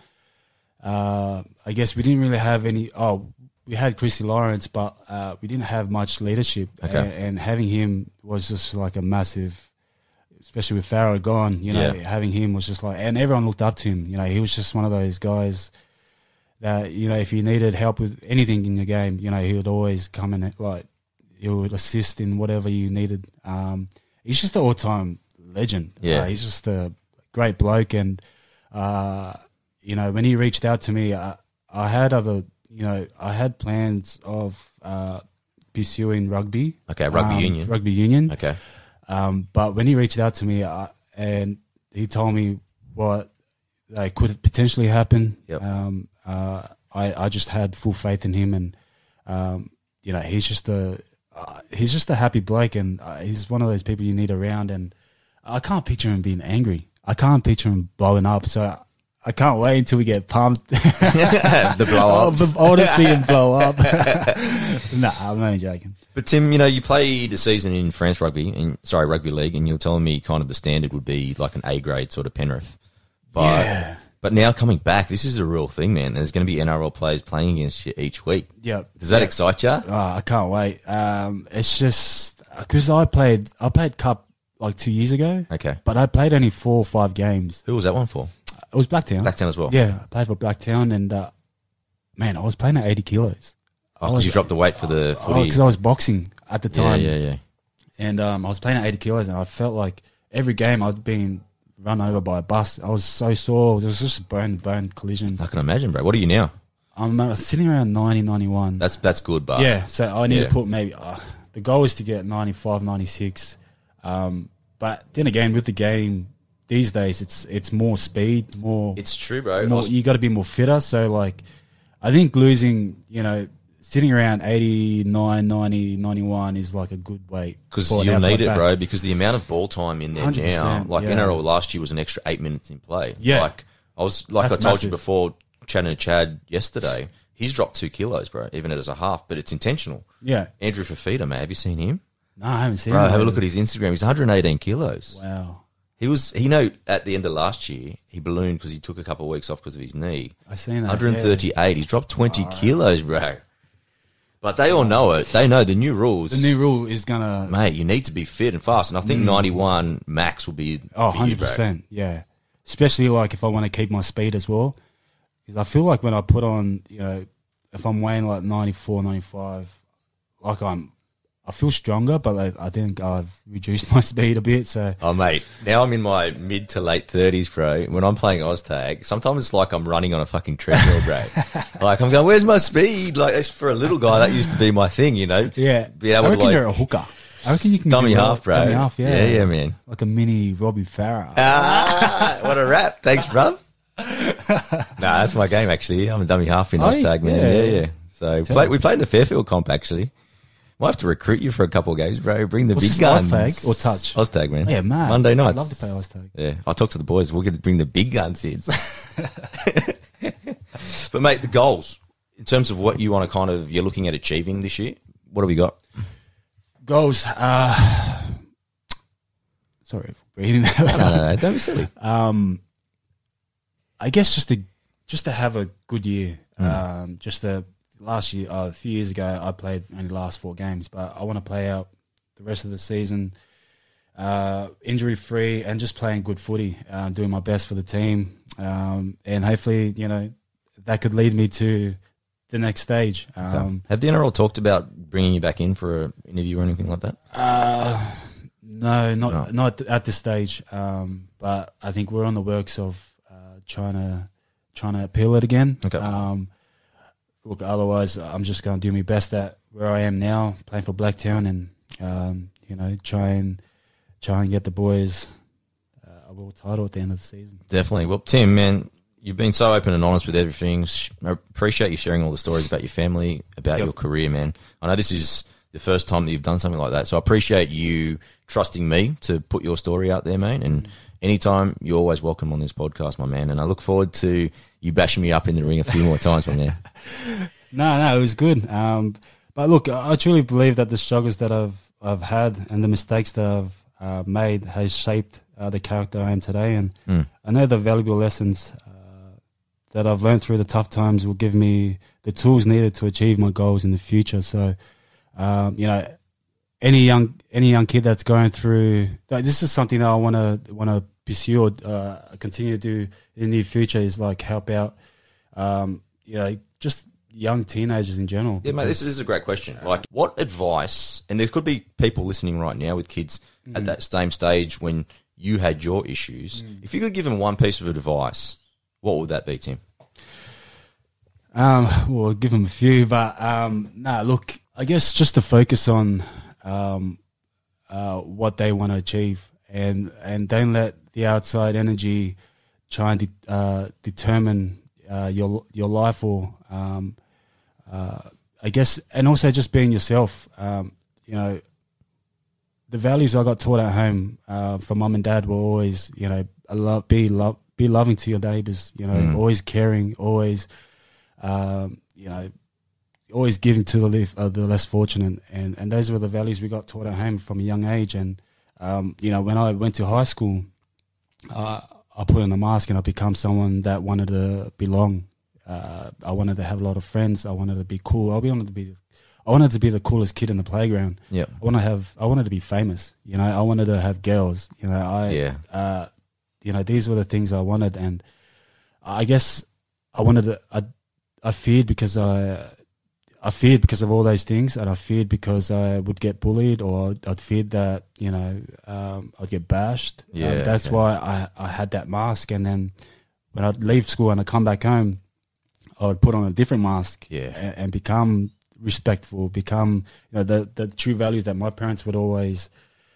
Uh, I guess we didn't really have any. Oh, we had Chrissy Lawrence, but uh, we didn't have much leadership. Okay. And, and having him was just like a massive, especially with Farrah gone. You know, Yeah. having him was just like, and everyone looked up to him. You know, he was just one of those guys that, you know, if you needed help with anything in your game, you know, he would always come in, like, he would assist in whatever you needed. Um, he's just an all-time legend. Yeah. Uh, he's just a great bloke. And, uh, you know, when he reached out to me, I, I had other, you know, I had plans of uh, pursuing rugby. Okay, rugby um, union. Rugby union. Okay. Um, but when he reached out to me uh, and he told me what like, could potentially happen, Yep. um, uh, I, I just had full faith in him, and um, you know he's just a uh, he's just a happy bloke, and uh, he's one of those people you need around. And I can't picture him being angry. I can't picture him blowing up. So I, I can't wait until we get pumped. the blow ups. I want to see him blow up. Nah, I'm only joking. But Tim, you know, you played a season in France rugby, in, sorry, rugby league, and you're telling me kind of the standard would be like an A grade sort of Penrith. But, Yeah. But now coming back, this is a real thing, man. There's going to be N R L players playing against you each week. Yeah. Does that yeah. excite you? Oh, I can't wait. Um, it's just because I played I played Cup like two years ago, Okay. but I played only four or five games. Who was that one for? It was Blacktown. Blacktown as well. Yeah, I played for Blacktown, and uh, man, I was playing at eighty kilos. Oh, I 'cause was- you dropped the weight for the footy. because I was boxing at the yeah, time. yeah, yeah. And um, I was playing at eighty kilos, and I felt like every game I was being run over by a bus. I was so sore. It was just a bone-to-bone collision. I can imagine, bro. What are you now? I'm uh, sitting around ninety, ninety-one. That's that's good, but Yeah, so I need Yeah. to put maybe uh, the goal is to get ninety-five, ninety-six. Um, but then again, with the game these days, it's it's more speed, more. it's true, bro. I more was- you got to be more fitter. So like, I think losing, you know, sitting around eighty-nine, ninety, ninety-one is like a good weight. Because for an you'll outside need it, back. bro, because the amount of ball time in there one hundred now, percent, like yeah. N R L last year was an extra eight minutes in play. Yeah. Like, I was, like That's I told you massive. before, chatting to Chad yesterday, he's dropped two kilos, bro, even as a half, but it's intentional. Yeah. Andrew Fafita, man, have you seen him? No, I haven't seen Bro, it. have a look at his Instagram. He's one hundred eighteen kilos. Wow. He was, you know, at the end of last year, he ballooned because he took a couple of weeks off because of his knee. I seen that. one hundred thirty-eight. He's dropped twenty kilos, bro. But they all know it. They know the new rules. Yeah. The new rule is gonna. Mate, you need to be fit and fast. And I think ninety-one max will be Oh, for one you, hundred bro. percent. Yeah. Especially like if I want to keep my speed as well. Because I feel like when I put on, you know, if I'm weighing like ninety-four, ninety-five, like I'm, I feel stronger, but like, I think I've reduced my speed a bit. So Oh, mate, now I'm in my mid to late thirties, bro. When I'm playing OzTag, sometimes it's like I'm running on a fucking treadmill, bro. Like, I'm going, where's my speed? Like, it's for a little guy, that used to be my thing, you know? yeah, Be able I to, reckon like- you're a hooker. I reckon you can Dummy do well- half, bro. Dummy half, yeah. Yeah, yeah, man. Like a mini Robbie Farah. Ah, what a rap. Thanks, bruv. Nah, that's my game, actually. I'm a dummy half in Oh, Oztag, man. yeah. Yeah, yeah. So Tell play, me. we played in the Fairfield comp, actually. Might have to recruit you for a couple of games, bro. Bring the What's big this, guns. Oztag or touch? Oztag, man. Oh, yeah, man. Monday night. I'd love to play Oztag. Yeah, I'll talk to the boys. We're going to bring the big guns in. But, mate, the goals, in terms of what you want to kind of, you're looking at achieving this year, what have we got? Goals. Uh, sorry for breathing. No, no, no, don't be silly. um, I guess just to just to have a good year. Mm. Um, just the last year, uh, a few years ago, I played only the last four games, but I want to play out the rest of the season, uh, injury free, and just playing good footy, uh, doing my best for the team, um, and hopefully, you know, that could lead me to the next stage. Um, Have the N R L talked about bringing you back in for an interview or anything like that? Uh, no, not No. not at this stage. Um, but I think we're on the works of uh, trying to trying to appeal it again. Okay. Um, look, otherwise, I'm just going to do my best at where I am now, playing for Blacktown, and um, you know, try and try and get the boys uh, a world title at the end of the season. Definitely. Well, Tim, man, you've been so open and honest with everything. Sh- I appreciate you sharing all the stories about your family, about Yep. your career, man. I know this is the first time that you've done something like that, so I appreciate you trusting me to put your story out there, mate. And anytime, you're always welcome on this podcast, my man. And I look forward to you bashing me up in the ring a few more times, my man. No, no, it was good. Um, but look, I I truly believe that the struggles that I've I've had and the mistakes that I've uh, made has shaped uh, the character I am today. And Mm. I know the valuable lessons uh, that I've learned through the tough times will give me the tools needed to achieve my goals in the future. So, um, you know, any young any young kid that's going through like, this is something that I want to want to pursue or uh, continue to do in the near future is like help out, um, you know, just young teenagers in general. Yeah, mate, this is a great question. Like, what advice, and there could be people listening right now with kids at that same stage when you had your issues, if you could give them one piece of advice, what would that be, Tim? Um, well, I'll give them a few, but um, nah, look, I guess just to focus on um, uh, what they want to achieve, and and don't let the outside energy try and de- uh, determine uh, your your life, or um, uh, I guess, and also just being yourself. Um, you know, the values I got taught at home uh, from mum and dad were always, you know, I love, be love, be loving to your neighbours. You know, Mm. always caring, always. Um, you know, always giving to the, lef- uh, the less fortunate, and, and those were the values we got taught at home from a young age. And um, you know, when I went to high school, uh, I put on a mask and I become someone that wanted to belong. Uh, I wanted to have a lot of friends. I wanted to be cool. I wanted to be, I wanted to be the coolest kid in the playground. Yeah. I want to have. I wanted to be famous. You know, I wanted to have girls. You know, I. Yeah. Uh, you know, these were the things I wanted, and I guess I wanted to. I, I feared because I, I feared because of all those things, and I feared because I would get bullied, or I'd feared that you know um, I'd get bashed. Yeah, um, that's okay. why I, I had that mask, and then when I'd leave school and I'd come back home, I would put on a different mask, Yeah. and, and become respectful, become you know the the true values that my parents would always,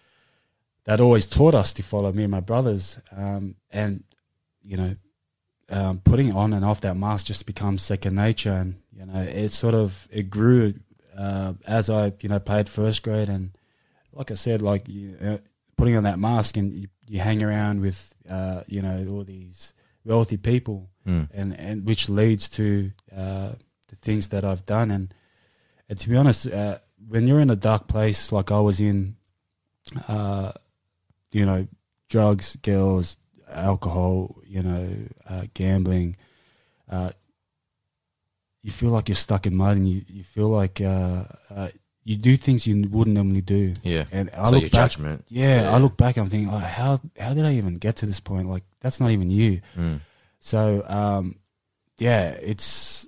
that always taught us to follow, me and my brothers, um, and you know. Um, putting on and off that mask just becomes second nature, and you know it sort of it grew uh, as I you know played first grade, and like I said, like you, uh, putting on that mask and you, you hang around with uh, you know all these wealthy people, Mm. and, and which leads to uh, the things that I've done, and and to be honest, uh, when you're in a dark place like I was in, uh, you know, drugs, girls, alcohol, you know, uh, gambling, uh, you feel like you're stuck in mud, and you, you feel like uh, uh, you do things you wouldn't normally do. Yeah. And I So look your back, judgment. yeah, Yeah. I look back and I'm thinking, oh, how how did I even get to this point? Like, that's not even you. Mm. So, um, yeah, it's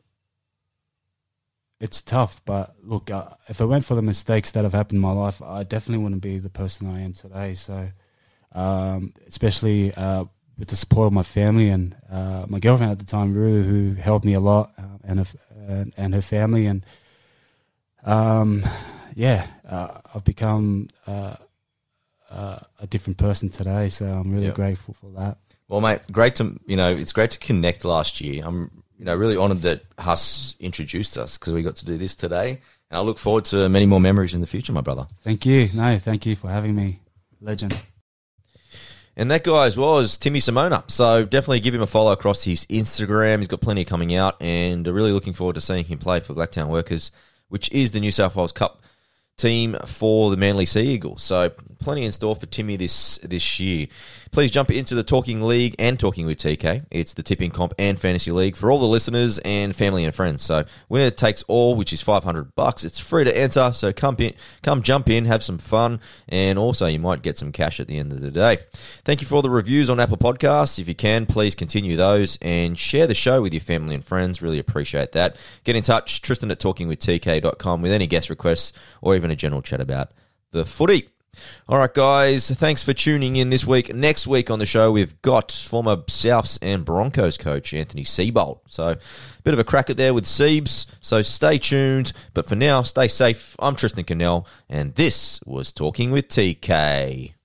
it's tough. But look, uh, if it weren't for the mistakes that have happened in my life, I definitely wouldn't be the person I am today. So, um, especially uh, with the support of my family and uh, my girlfriend at the time, Rue, who helped me a lot, uh, and, her, and and her family, and um, yeah, uh, I've become uh, uh, a different person today. So I'm really Yep. grateful for that. Well, mate, great to you know, it's great to connect last year. I'm you know really honoured that Huss introduced us because we got to do this today, and I look forward to many more memories in the future, my brother. Thank you. No, thank you for having me. Legend. And that, guys, was Timmy Simona. So definitely give him a follow across his Instagram. He's got plenty coming out, and really looking forward to seeing him play for Blacktown Workers, which is the New South Wales Cup team for the Manly Sea Eagles. So plenty in store for Timmy this this year. Please jump into the Talking League and Talking with T K. It's the tipping comp and fantasy league for all the listeners and family and friends. So winner takes all, which is five hundred bucks. It's free to enter, so come in, come jump in, have some fun, and also you might get some cash at the end of the day. Thank you for all the reviews on Apple Podcasts. If you can, please continue those and share the show with your family and friends. Really appreciate that. Get in touch, Tristan at talking with T K dot com with any guest requests or even a general chat about the footy. All right, guys, thanks for tuning in this week. Next week on the show, we've got former Souths and Broncos coach Anthony Seibold. So a bit of a cracker there with Siebes, so stay tuned. But for now, stay safe. I'm Tristan Cannell, and this was Talking with T K.